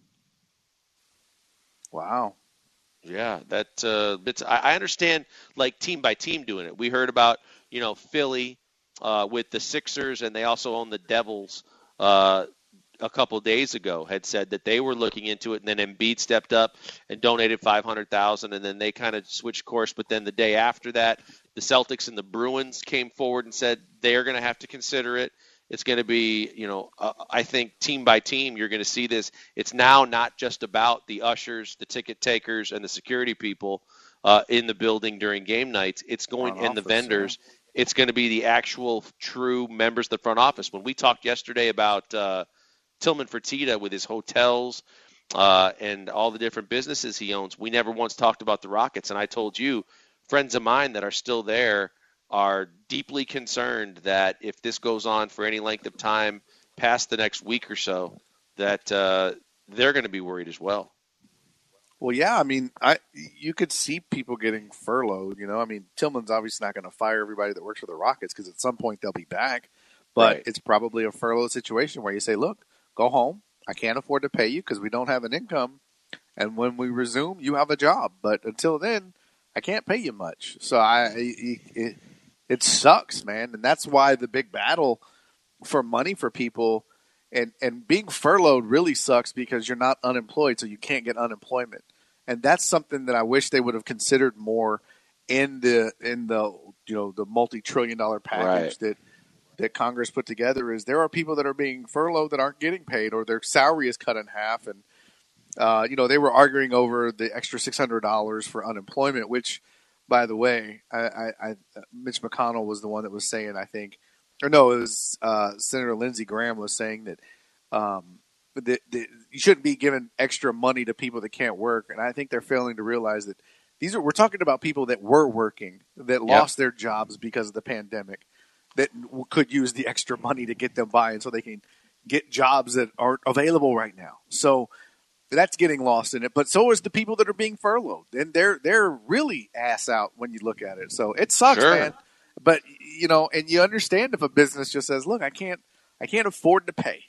[SPEAKER 6] Wow.
[SPEAKER 5] Yeah, that uh, it's, I, I understand, like team by team doing it. We heard about you know Philly uh, with the Sixers, and they also own the Devils. Uh, a couple days ago, had said that they were looking into it, and then Embiid stepped up and donated five hundred thousand dollars, and then they kind of switched course. But then the day after that, the Celtics and the Bruins came forward and said they're going to have to consider it. It's going to be, you know, uh, I think team by team, you're going to see this. It's now not just about the ushers, the ticket takers, and the security people uh, in the building during game nights. It's going,
[SPEAKER 6] Front
[SPEAKER 5] and the
[SPEAKER 6] office,
[SPEAKER 5] vendors.
[SPEAKER 6] yeah.
[SPEAKER 5] It's going to be the actual true members of the front office. When we talked yesterday about uh, Tillman Fertitta with his hotels uh, and all the different businesses he owns, we never once talked about the Rockets. And I told you, friends of mine that are still there are deeply concerned that if this goes on for any length of time past the next week or so, that uh, they're going to be worried as well.
[SPEAKER 6] Well, yeah, I mean, I you could see people getting furloughed. You know, I mean, Tillman's obviously not going to fire everybody that works for the Rockets because at some point they'll be back. But
[SPEAKER 5] Right.
[SPEAKER 6] it's probably a furlough situation where you say, "Look, go home. I can't afford to pay you because we don't have an income, and when we resume, you have a job. But until then, I can't pay you much." So I, it, it, it sucks, man, and that's why the big battle for money for people. And and being furloughed really sucks because you're not unemployed, so you can't get unemployment. And that's something that I wish they would have considered more in the in the you know the multi-trillion dollar package
[SPEAKER 5] Right.
[SPEAKER 6] that that Congress put together. Is there are people that are being furloughed that aren't getting paid, or their salary is cut in half, and uh, you know they were arguing over the extra six hundred dollars for unemployment. Which, by the way, I, I, I Mitch McConnell was the one that was saying, I think. Or no, it was uh, Senator Lindsey Graham was saying that, um, that, that you shouldn't be giving extra money to people that can't work, and I think they're failing to realize that these are we're talking about people that were working that
[SPEAKER 5] Yeah.
[SPEAKER 6] lost their jobs because of the pandemic that w- could use the extra money to get them by, and so they can get jobs that aren't available right now. So that's getting lost in it, but so is the people that are being furloughed, and they're they're really ass out when you look at it. So it sucks,
[SPEAKER 5] Sure.
[SPEAKER 6] man. But you know, and you understand if a business just says, "Look, I can't, I can't afford to pay."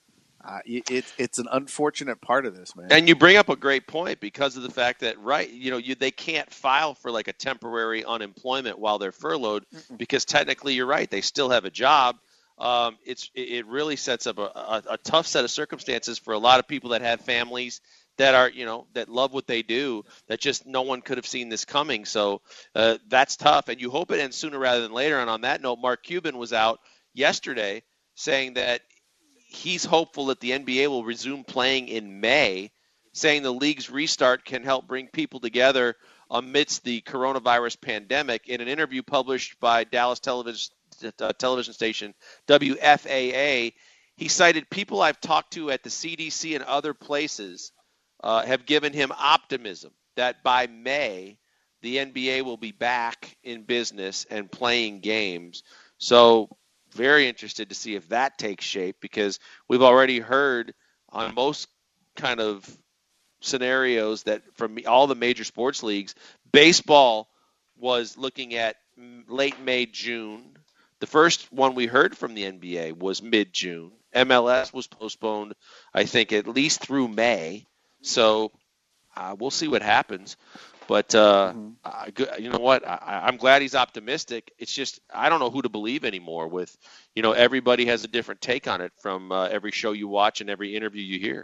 [SPEAKER 6] Uh, it, it, it's an unfortunate part of this, man.
[SPEAKER 5] And you bring up a great point because of the fact that, right, you know, you they can't file for like a temporary unemployment while they're furloughed because technically you're right, they still have a job. Um, it's it it really sets up a, a, a tough set of circumstances for a lot of people that have families that are, you know, that love what they do, that just no one could have seen this coming. So uh, that's tough, and you hope it ends sooner rather than later. And on that note, Mark Cuban was out yesterday saying that he's hopeful that the N B A will resume playing in May, saying the league's restart can help bring people together amidst the coronavirus pandemic. In an interview published by Dallas television, uh, television station W F A A, he cited people I've talked to at the C D C and other places uh, have given him optimism that by May, the N B A will be back in business and playing games. So very interested to see if that takes shape, because we've already heard on most kind of scenarios that from all the major sports leagues, baseball was looking at late May, June. The first one we heard from the N B A was mid-June. M L S was postponed, I think, at least through May. So uh, we'll see what happens. But uh,
[SPEAKER 6] Mm-hmm.
[SPEAKER 5] I, good- you know what? I, I'm glad he's optimistic. It's just I don't know who to believe anymore. With you know, everybody has a different take on it from uh, every show you watch and every interview you hear.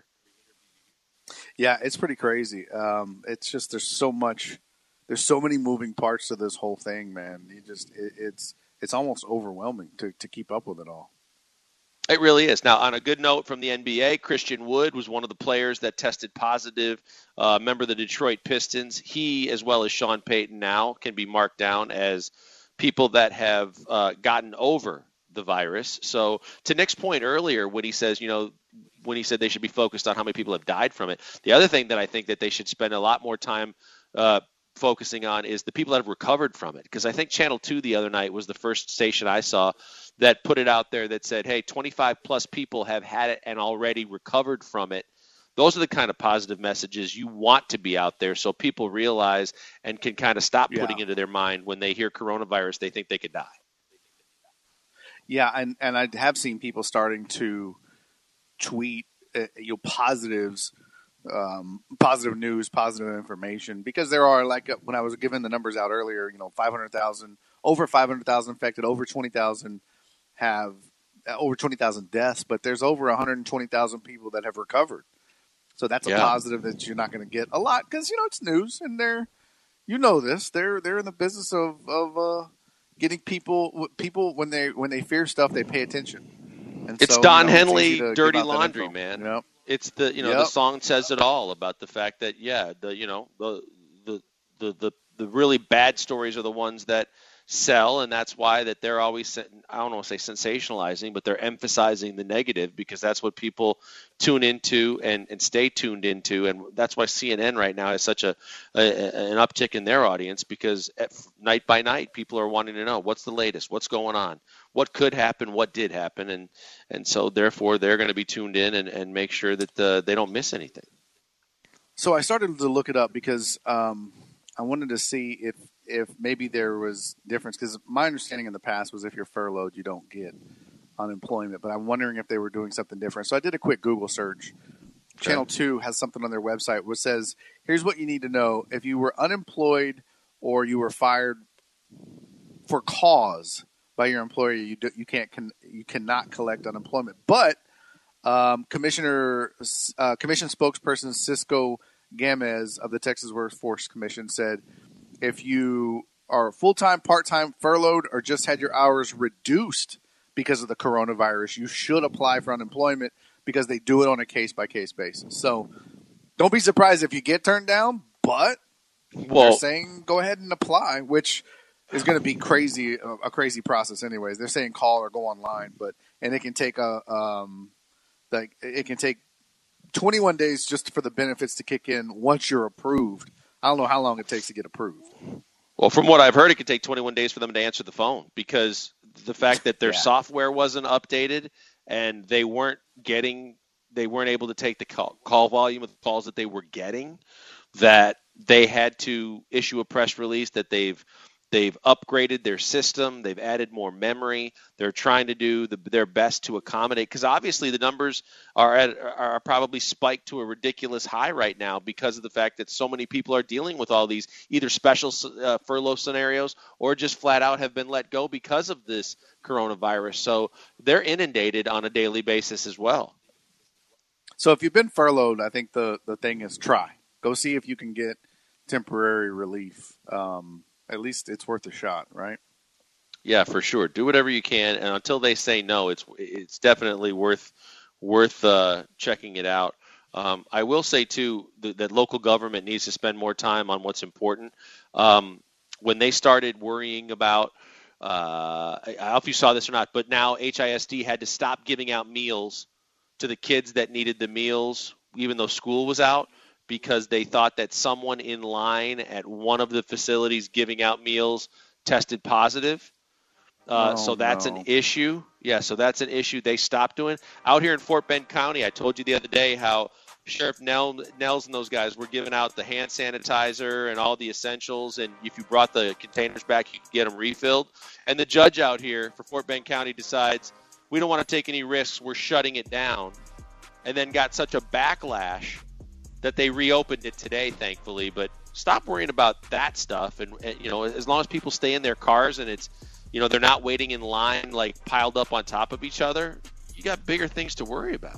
[SPEAKER 6] Yeah, it's pretty crazy. Um, it's just there's so much, there's so many moving parts to this whole thing, man. You just it, it's it's almost overwhelming to to keep up with it all.
[SPEAKER 5] It really is. Now, on a good note from the N B A, Christian Wood was one of the players that tested positive, uh, member of the Detroit Pistons. He, as well as Sean Payton now, can be marked down as people that have uh, gotten over the virus. So to Nick's point earlier, when he says, you know, when he said they should be focused on how many people have died from it, the other thing that I think that they should spend a lot more time uh, focusing on is the people that have recovered from it. Because I think Channel two the other night was the first station I saw that put it out there that said, hey, twenty-five plus people have had it and already recovered from it. Those are the kind of positive messages you want to be out there so people realize and can kind of stop
[SPEAKER 6] Yeah.
[SPEAKER 5] putting into their mind when they hear coronavirus, they think they could die.
[SPEAKER 6] Yeah, and, and I have seen people starting to tweet uh, you know positives, um, positive news, positive information, because there are, like uh, when I was giving the numbers out earlier, you know, five hundred thousand, over five hundred thousand infected, over twenty thousand have uh, over twenty thousand deaths, but there's over one hundred twenty thousand people that have recovered. So that's a
[SPEAKER 5] Yeah.
[SPEAKER 6] positive that you're not going to get a lot because you know it's news and they're you know this they're they're in the business of of uh, getting people people when they when they fear stuff they pay attention. And
[SPEAKER 5] It's
[SPEAKER 6] so,
[SPEAKER 5] Don
[SPEAKER 6] you know, it's
[SPEAKER 5] Henley,
[SPEAKER 6] easy to give
[SPEAKER 5] Dirty
[SPEAKER 6] out that
[SPEAKER 5] Laundry,
[SPEAKER 6] info,
[SPEAKER 5] man.
[SPEAKER 6] You know?
[SPEAKER 5] It's the you know the
[SPEAKER 6] Yep.
[SPEAKER 5] song says it all about the fact that yeah the you know the the the the, the really bad stories are the ones that sell, and that's why that they're always sen- I don't want to say sensationalizing, but they're emphasizing the negative because that's what people tune into and, and stay tuned into, and that's why C N N right now has such a, a an uptick in their audience because at, night by night people are wanting to know what's the latest, what's going on, what could happen, what did happen, and and so therefore they're going to be tuned in and, and make sure that the, they don't miss anything.
[SPEAKER 6] So I started to look it up because um, I wanted to see if, if maybe there was difference. Because my understanding in the past was if you're furloughed, you don't get unemployment. But I'm wondering if they were doing something different. So I did a quick Google search. Okay. Channel two has something on their website which says, here's what you need to know. If you were unemployed or you were fired for cause by your employer, you do, you can't can, you cannot collect unemployment. But um, Commissioner uh, Commission spokesperson Cisco Gamez of the Texas Workforce Commission said, if you are full-time, part-time, furloughed, or just had your hours reduced because of the coronavirus, you should apply for unemployment because they do it on a case-by-case basis. So don't be surprised if you get turned down, but well, they're saying go ahead and apply, which is going to be crazy, a crazy process anyways. They're saying call or go online, but and it can take a um, like it can take twenty-one days just for the benefits to kick in once you're approved. I don't know how long it takes to get approved.
[SPEAKER 5] Well, from what I've heard, it could take twenty-one days for them to answer the phone because the fact that their
[SPEAKER 6] Yeah.
[SPEAKER 5] software wasn't updated and they weren't getting, they weren't able to take the call, call volume of the calls that they were getting, that they had to issue a press release that they've They've upgraded their system. They've added more memory. They're trying to do the, their best to accommodate, because obviously the numbers are at, are probably spiked to a ridiculous high right now because of the fact that so many people are dealing with all these either special uh, furlough scenarios or just flat out have been let go because of this coronavirus. So they're inundated on a daily basis as well.
[SPEAKER 6] So if you've been furloughed, I think the, the thing is try. Go see if you can get temporary relief. Um, at least it's worth a shot, right?
[SPEAKER 5] Yeah, for sure. Do whatever you can, and until they say no, it's it's definitely worth worth uh, checking it out. Um, I will say too that, that local government needs to spend more time on what's important. Um, when they started worrying about, uh, I don't know if you saw this or not, but now H I S D had to stop giving out meals to the kids that needed the meals, even though school was out, because they thought that someone in line at one of the facilities giving out meals tested positive. Uh,
[SPEAKER 6] Oh,
[SPEAKER 5] so that's
[SPEAKER 6] no.
[SPEAKER 5] an issue. Yeah, so that's an issue they stopped doing. Out here in Fort Bend County, I told you the other day how Sheriff Nell, Nels and those guys were giving out the hand sanitizer and all the essentials, and if you brought the containers back, you could get them refilled. And the judge out here for Fort Bend County decides, we don't want to take any risks, we're shutting it down, and then got such a backlash that they reopened it today, thankfully. But stop worrying about that stuff, and, and you know, as long as people stay in their cars and it's, you know, they're not waiting in line like piled up on top of each other, you got bigger things to worry about.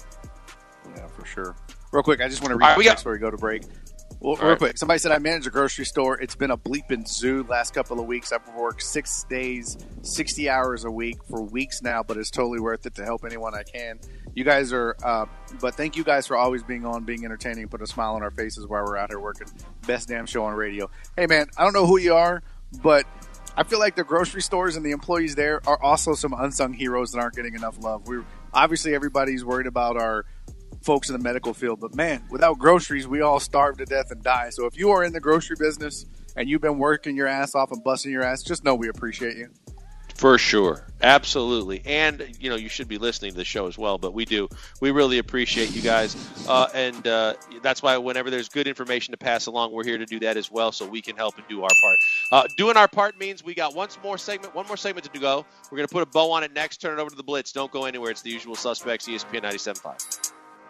[SPEAKER 6] Yeah, for sure. Real quick, I just want to
[SPEAKER 5] All
[SPEAKER 6] read
[SPEAKER 5] right, we got-
[SPEAKER 6] before we go to break. Well,
[SPEAKER 5] All
[SPEAKER 6] real
[SPEAKER 5] right.
[SPEAKER 6] quick, somebody said, I manage a grocery store. It's been a bleeping zoo last couple of weeks. I've worked six days, sixty hours a week for weeks now, but it's totally worth it to help anyone I can. You guys are, uh, but thank you guys for always being on, being entertaining, put a smile on our faces while we're out here working. Best damn show on radio. Hey, man, I don't know who you are, but I feel like the grocery stores and the employees there are also some unsung heroes that aren't getting enough love. We're obviously everybody's worried about our folks in the medical field, but man, without groceries, we all starve to death and die. So if you are in the grocery business and you've been working your ass off and busting your ass, just know we appreciate you.
[SPEAKER 5] For sure. Absolutely. And, you know, you should be listening to the show as well, but we do. We really appreciate you guys. Uh, and uh, that's why whenever there's good information to pass along, we're here to do that as well so we can help and do our part. Uh, doing our part means we got one more segment, one more segment to go. We're going to put a bow on it next, turn it over to the Blitz. Don't go anywhere. It's the usual suspects, E S P N ninety-seven point five.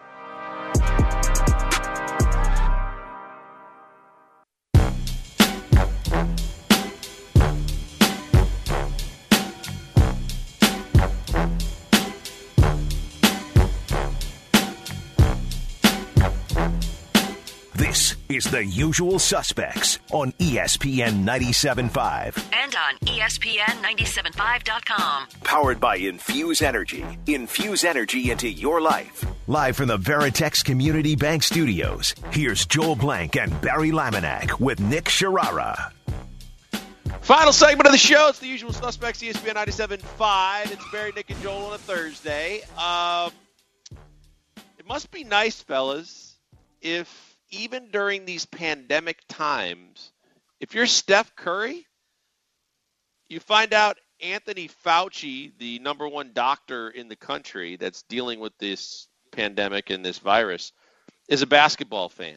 [SPEAKER 3] This is The Usual Suspects on E S P N ninety-seven point five.
[SPEAKER 4] And on E S P N ninety-seven point five dot com.
[SPEAKER 3] Powered by Infuse Energy. Infuse energy into your life. Live from the Veritex Community Bank Studios, here's Joel Blank and Barry Laminack with Nick Sharara.
[SPEAKER 5] Final segment of the show. It's the usual suspects, E S P N ninety-seven point five. It's Barry, Nick, and Joel on a Thursday. Um, it must be nice, fellas, if even during these pandemic times, if you're Steph Curry, you find out Anthony Fauci, the number one doctor in the country that's dealing with this pandemic and this virus, is a basketball fan.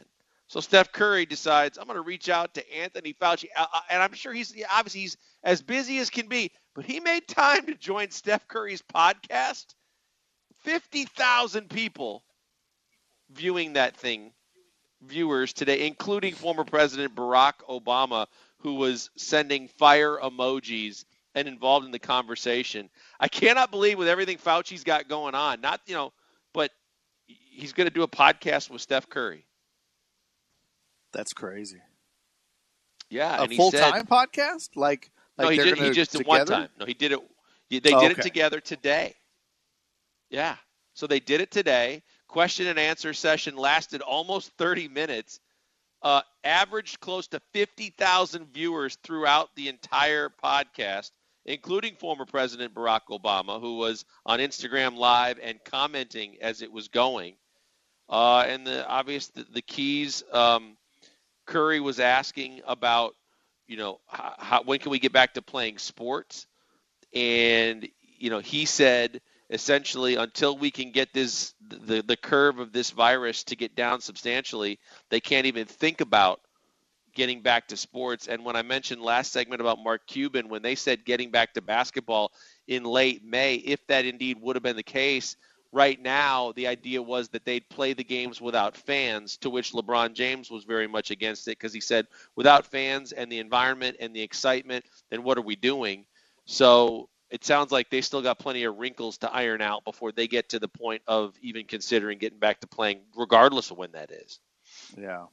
[SPEAKER 5] So Steph Curry decides, I'm going to reach out to Anthony Fauci. And I'm sure he's obviously he's as busy as can be, but he made time to join Steph Curry's podcast. fifty thousand people viewing that thing, viewers today, including former President Barack Obama, who was sending fire emojis and involved in the conversation. I cannot believe with everything Fauci's got going on, not, you know, but he's going to do a podcast with Steph Curry.
[SPEAKER 6] That's crazy.
[SPEAKER 5] Yeah,
[SPEAKER 6] a
[SPEAKER 5] and he
[SPEAKER 6] full
[SPEAKER 5] said,
[SPEAKER 6] time podcast. Like, like
[SPEAKER 5] no, he,
[SPEAKER 6] they're
[SPEAKER 5] did, he just did one time. No, he did it. They
[SPEAKER 6] oh,
[SPEAKER 5] did
[SPEAKER 6] okay.
[SPEAKER 5] it together today. Yeah, so they did it today. Question and answer session lasted almost thirty minutes. Uh, averaged close to fifty thousand viewers throughout the entire podcast, including former President Barack Obama, who was on Instagram Live and commenting as it was going. Uh, and the obvious the, the keys. Um, Curry was asking about, you know, how, how, when can we get back to playing sports? And, you know, he said essentially until we can get this, the, the curve of this virus to get down substantially, they can't even think about getting back to sports. And when I mentioned last segment about Mark Cuban, when they said getting back to basketball in late May, if that indeed would have been the case, right now, the idea was that they'd play the games without fans, to which LeBron James was very much against it because he said, without fans and the environment and the excitement, then what are we doing? So it sounds like they still got plenty of wrinkles to iron out before they get to the point of even considering getting back to playing, regardless of when that is.
[SPEAKER 6] Yeah.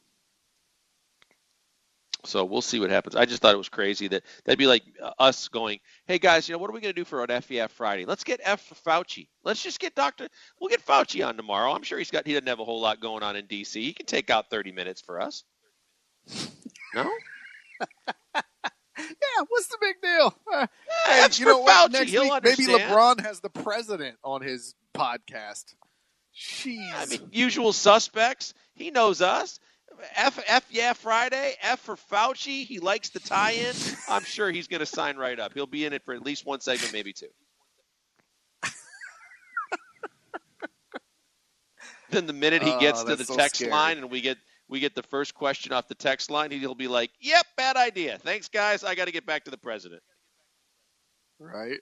[SPEAKER 5] So we'll see what happens. I just thought it was crazy that that'd be like us going, hey, guys, you know, what are we going to do for an F E F Friday? Let's get F for Fauci. Let's just get Doctor We'll get Fauci on tomorrow. I'm sure he's got, he doesn't have a whole lot going on in D C. He can take out thirty minutes for us. No?
[SPEAKER 6] Yeah, what's the big deal? Uh,
[SPEAKER 5] yeah,
[SPEAKER 6] hey, you know what?
[SPEAKER 5] Fauci.
[SPEAKER 6] Next
[SPEAKER 5] He'll
[SPEAKER 6] week,
[SPEAKER 5] understand.
[SPEAKER 6] maybe LeBron has the president on his podcast. Jeez.
[SPEAKER 5] I mean, usual suspects. He knows us. F, F, yeah, Friday. F for Fauci. He likes the tie-in. I'm sure he's going to sign right up. He'll be in it for at least one segment, maybe two. Then the minute he gets
[SPEAKER 6] oh,
[SPEAKER 5] to the
[SPEAKER 6] so
[SPEAKER 5] text
[SPEAKER 6] scary.
[SPEAKER 5] line and we get we get the first question off the text line, he'll be like, "Yep, bad idea. Thanks, guys. I got to get back to the president."
[SPEAKER 6] Right.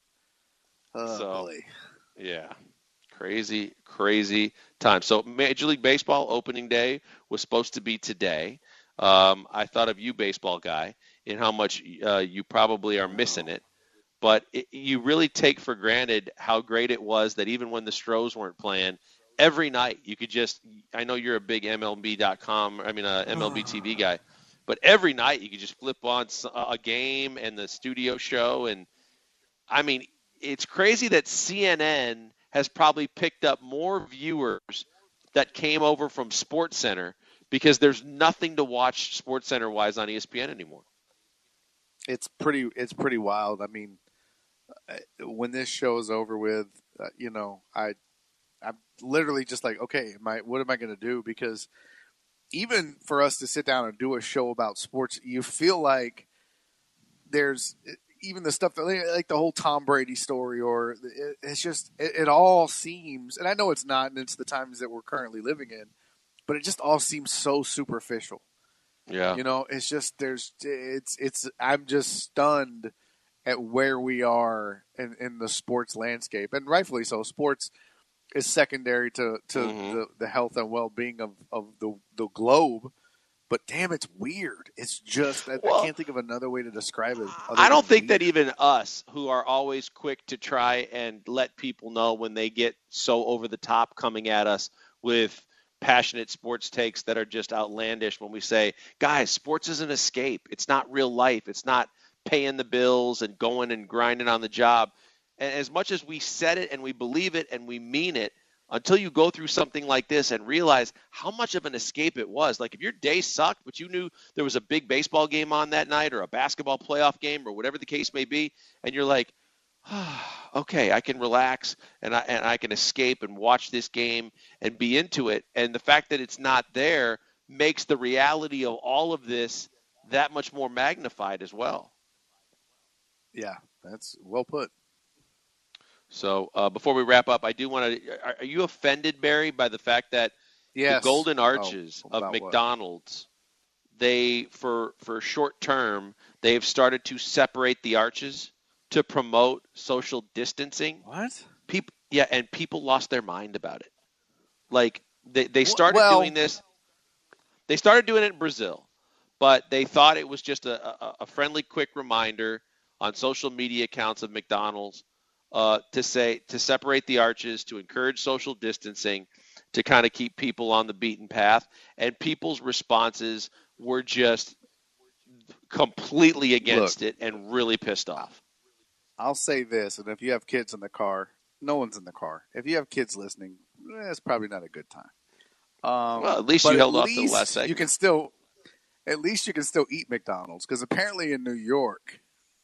[SPEAKER 6] Oh,
[SPEAKER 5] so,
[SPEAKER 6] boy.
[SPEAKER 5] Yeah. Crazy, crazy time. So Major League Baseball opening day was supposed to be today. Um, I thought of you, baseball guy, in how much uh, you probably are missing it. But it, you really take for granted how great it was that even when the Stros weren't playing, every night you could just – I know you're a big M L B dot com – I mean, a M L B T V guy. But every night you could just flip on a game and the studio show. And, I mean, it's crazy that C N N – has probably picked up more viewers that came over from SportsCenter because there's nothing to watch SportsCenter wise on E S P N anymore.
[SPEAKER 6] It's pretty. It's pretty wild. I mean, when this show is over with, uh, you know, I, I'm literally just like, okay, am I, what am I going to do? Because even for us to sit down and do a show about sports, you feel like there's. Even the stuff that, like the whole Tom Brady story, or it, it's just, it, it all seems, and I know it's not, and it's the times that we're currently living in, but it just all seems so superficial.
[SPEAKER 5] Yeah.
[SPEAKER 6] You know, it's just, there's, it's, it's, I'm just stunned at where we are in, in the sports landscape, and rightfully so. Sports is secondary to, to mm-hmm. the, the health and well-being of, of the, the globe. But damn, it's weird. It's just, I,
[SPEAKER 5] well,
[SPEAKER 6] I can't think of another way to describe it.
[SPEAKER 5] I don't think weird. that even us, who are always quick to try and let people know when they get so over the top coming at us with passionate sports takes that are just outlandish, when we say, guys, sports is an escape. It's not real life. It's not paying the bills and going and grinding on the job. And as much as we said it and we believe it and we mean it, until you go through something like this and realize how much of an escape it was. Like if your day sucked, but you knew there was a big baseball game on that night or a basketball playoff game or whatever the case may be, and you're like, oh, okay, I can relax and I, and I can escape and watch this game and be into it. And the fact that it's not there makes the reality of all of this that much more magnified as well.
[SPEAKER 6] Yeah, that's well put.
[SPEAKER 5] So uh, before we wrap up, I do want to – are you offended, Barry, by the fact that
[SPEAKER 6] Yes.
[SPEAKER 5] The Golden
[SPEAKER 6] Oh,
[SPEAKER 5] Arches
[SPEAKER 6] about
[SPEAKER 5] of
[SPEAKER 6] what?
[SPEAKER 5] McDonald's, they for for short term, they have started to separate the arches to promote social distancing.
[SPEAKER 6] What?
[SPEAKER 5] People, yeah, and people lost their mind about it. Like they they started
[SPEAKER 6] well,
[SPEAKER 5] doing this. They started doing it in Brazil, but they thought it was just a, a, a friendly, quick reminder on social media accounts of McDonald's uh, to say to separate the arches, to encourage social distancing, to kind of keep people on the beaten path. And people's responses were just completely against
[SPEAKER 6] Look,
[SPEAKER 5] it and really pissed off.
[SPEAKER 6] I'll say this, and if you have kids in the car, no one's in the car. If you have kids listening, eh, it's probably not a good time. Um,
[SPEAKER 5] Well, at least
[SPEAKER 6] but
[SPEAKER 5] you held
[SPEAKER 6] at
[SPEAKER 5] off to the
[SPEAKER 6] least
[SPEAKER 5] last segment.
[SPEAKER 6] You can still, at least you can still eat McDonald's, because apparently in New York,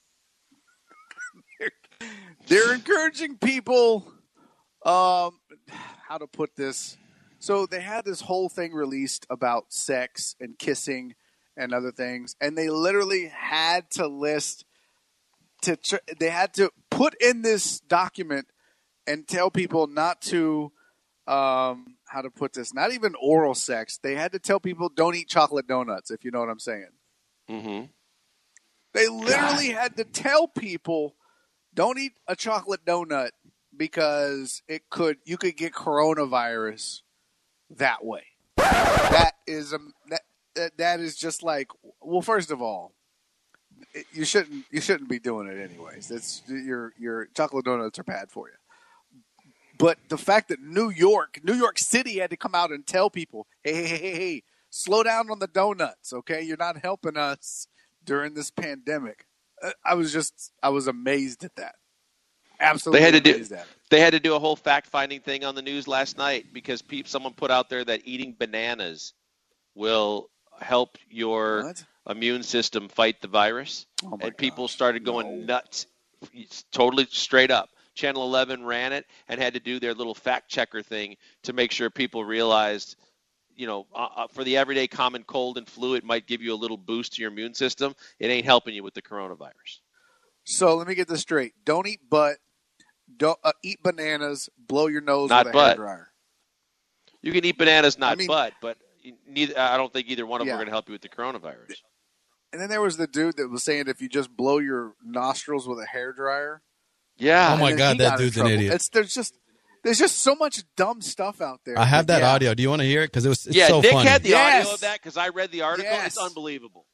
[SPEAKER 6] they're, they're encouraging people. Um, how to put this? So they had this whole thing released about sex and kissing and other things, and they literally had to list to. Tr- they had to put in this document and tell people not to. Um, how to put this? Not even oral sex. They had to tell people don't eat chocolate donuts, if you know what I'm saying.
[SPEAKER 5] Mm-hmm.
[SPEAKER 6] They literally God. had to tell people don't eat a chocolate donut because it could you could get coronavirus that way. That is a that that, that is just like well, first of all, it, you shouldn't you shouldn't be doing it anyways. It's your your chocolate donuts are bad for you. But the fact that New York, New York City had to come out and tell people, hey, hey, hey, hey, slow down on the donuts, okay? You're not helping us during this pandemic. I was just, I was amazed at that. Absolutely
[SPEAKER 5] they had to
[SPEAKER 6] amazed
[SPEAKER 5] do,
[SPEAKER 6] at it.
[SPEAKER 5] They had to do a whole fact-finding thing on the news last night because pe- someone put out there that eating bananas will help your
[SPEAKER 6] What?
[SPEAKER 5] immune system fight the virus.
[SPEAKER 6] Oh my
[SPEAKER 5] and people
[SPEAKER 6] gosh,
[SPEAKER 5] started going
[SPEAKER 6] no.
[SPEAKER 5] nuts, totally straight up. Channel eleven ran it and had to do their little fact checker thing to make sure people realized, you know, uh, for the everyday common cold and flu, it might give you a little boost to your immune system. It ain't helping you with the coronavirus.
[SPEAKER 6] So let me get this straight. Don't eat butt. Don't uh, eat bananas. Blow your nose
[SPEAKER 5] Not
[SPEAKER 6] with a
[SPEAKER 5] butt.
[SPEAKER 6] hairdryer.
[SPEAKER 5] You can eat bananas, not
[SPEAKER 6] I mean-
[SPEAKER 5] butt, but neither. I don't think either one of them
[SPEAKER 6] Yeah.
[SPEAKER 5] are going to help you with the coronavirus.
[SPEAKER 6] And then there was the dude that was saying if you just blow your nostrils with a hairdryer.
[SPEAKER 5] Yeah.
[SPEAKER 7] Oh
[SPEAKER 6] and
[SPEAKER 7] my
[SPEAKER 6] then
[SPEAKER 7] God,
[SPEAKER 6] he
[SPEAKER 7] that
[SPEAKER 6] got in
[SPEAKER 7] dude's an
[SPEAKER 6] trouble.
[SPEAKER 7] idiot.
[SPEAKER 6] It's there's just there's just so much dumb stuff out there.
[SPEAKER 7] I have that
[SPEAKER 6] Yeah.
[SPEAKER 7] audio. Do you want to hear it? Because it was it's
[SPEAKER 5] yeah,
[SPEAKER 7] so
[SPEAKER 5] Nick
[SPEAKER 7] funny.
[SPEAKER 5] had the
[SPEAKER 6] Yes.
[SPEAKER 5] audio of that because I read the article.
[SPEAKER 6] Yes.
[SPEAKER 5] It's unbelievable.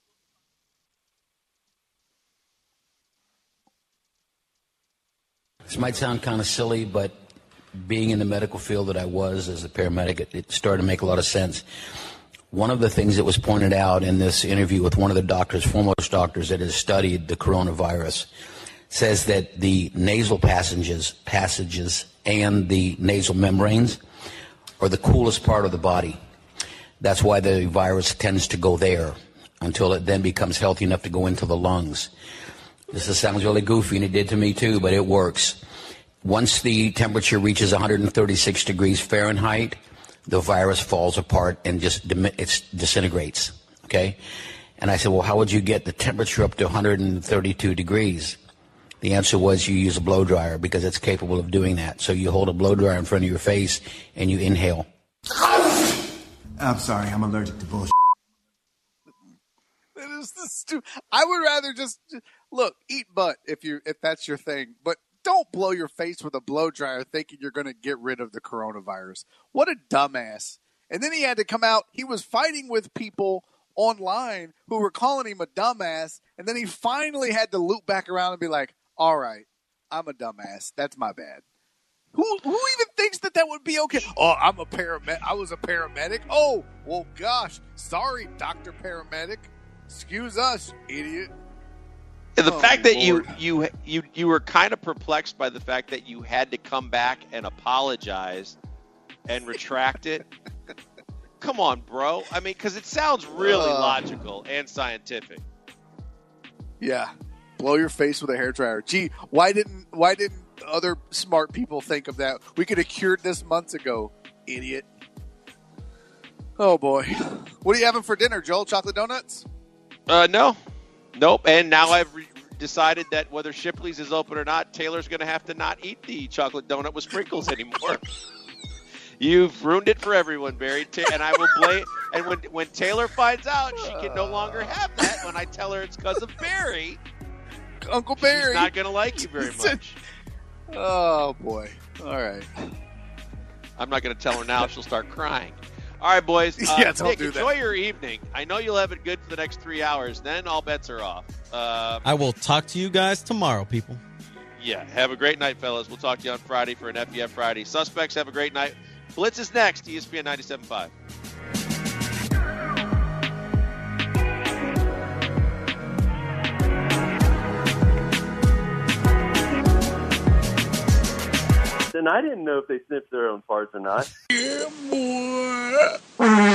[SPEAKER 12] This might sound kind of silly, but being in the medical field that I was as a paramedic, it, it started to make a lot of sense. One of the things that was pointed out in this interview with one of the doctors, foremost doctors that has studied the coronavirus, says that the nasal passages, passages and the nasal membranes are the coolest part of the body. That's why the virus tends to go there until it then becomes healthy enough to go into the lungs. This is, sounds really goofy, and it did to me too, but it works. Once the temperature reaches one hundred thirty-six degrees Fahrenheit, the virus falls apart and just it disintegrates, okay? And I said, well, how would you get the temperature up to one hundred thirty-two degrees? The answer was you use a blow dryer because it's capable of doing that. So you hold a blow dryer in front of your face and you inhale.
[SPEAKER 13] I'm sorry, I'm allergic to bullshit.
[SPEAKER 6] It is the stu- I would rather just look, eat butt if you if that's your thing, but don't blow your face with a blow dryer thinking you're going to get rid of the coronavirus. What a dumbass. And then he had to come out. He was fighting with people online who were calling him a dumbass, and then he finally had to loop back around and be like, all right, I'm a dumbass. That's my bad. Who who even thinks that that would be okay? Oh, I'm a paramedic. I was a paramedic. Oh, well, gosh. Sorry, Doctor Paramedic. Excuse us, idiot.
[SPEAKER 5] And the
[SPEAKER 6] Oh,
[SPEAKER 5] fact that
[SPEAKER 6] Lord.
[SPEAKER 5] you, you you you were kind of perplexed by the fact that you had to come back and apologize and retract it. Come on, bro. I mean, because it sounds really
[SPEAKER 6] Uh.
[SPEAKER 5] logical and scientific.
[SPEAKER 6] Yeah. Blow your face with a hairdryer. Gee, why didn't why didn't other smart people think of that? We could have cured this months ago, idiot. Oh boy. What are you having for dinner, Joel? Chocolate donuts?
[SPEAKER 5] Uh, no, nope. And now I've re- decided that whether Shipley's is open or not, Taylor's going to have to not eat the chocolate donut with sprinkles anymore. You've ruined it for everyone, Barry. And I will blame. And when when Taylor finds out, she can no longer have that. When I tell her it's because of Barry,
[SPEAKER 6] Uncle Barry,
[SPEAKER 5] she's not going to like you very much.
[SPEAKER 6] Oh boy! All right.
[SPEAKER 5] I'm not going to tell her now. She'll start crying. All right, boys. Uh,
[SPEAKER 6] yeah, don't
[SPEAKER 5] Nick,
[SPEAKER 6] do
[SPEAKER 5] enjoy
[SPEAKER 6] that.
[SPEAKER 5] your evening. I know you'll have it good for the next three hours. Then all bets are off. Uh,
[SPEAKER 7] I will talk to you guys tomorrow, people.
[SPEAKER 5] Yeah, have a great night, fellas. We'll talk to you on Friday for an F E F Friday. Suspects, have a great night. Blitz is next, E S P N ninety-seven point five.
[SPEAKER 14] And I didn't know if they sniffed their own farts or not.
[SPEAKER 2] Yeah, boy.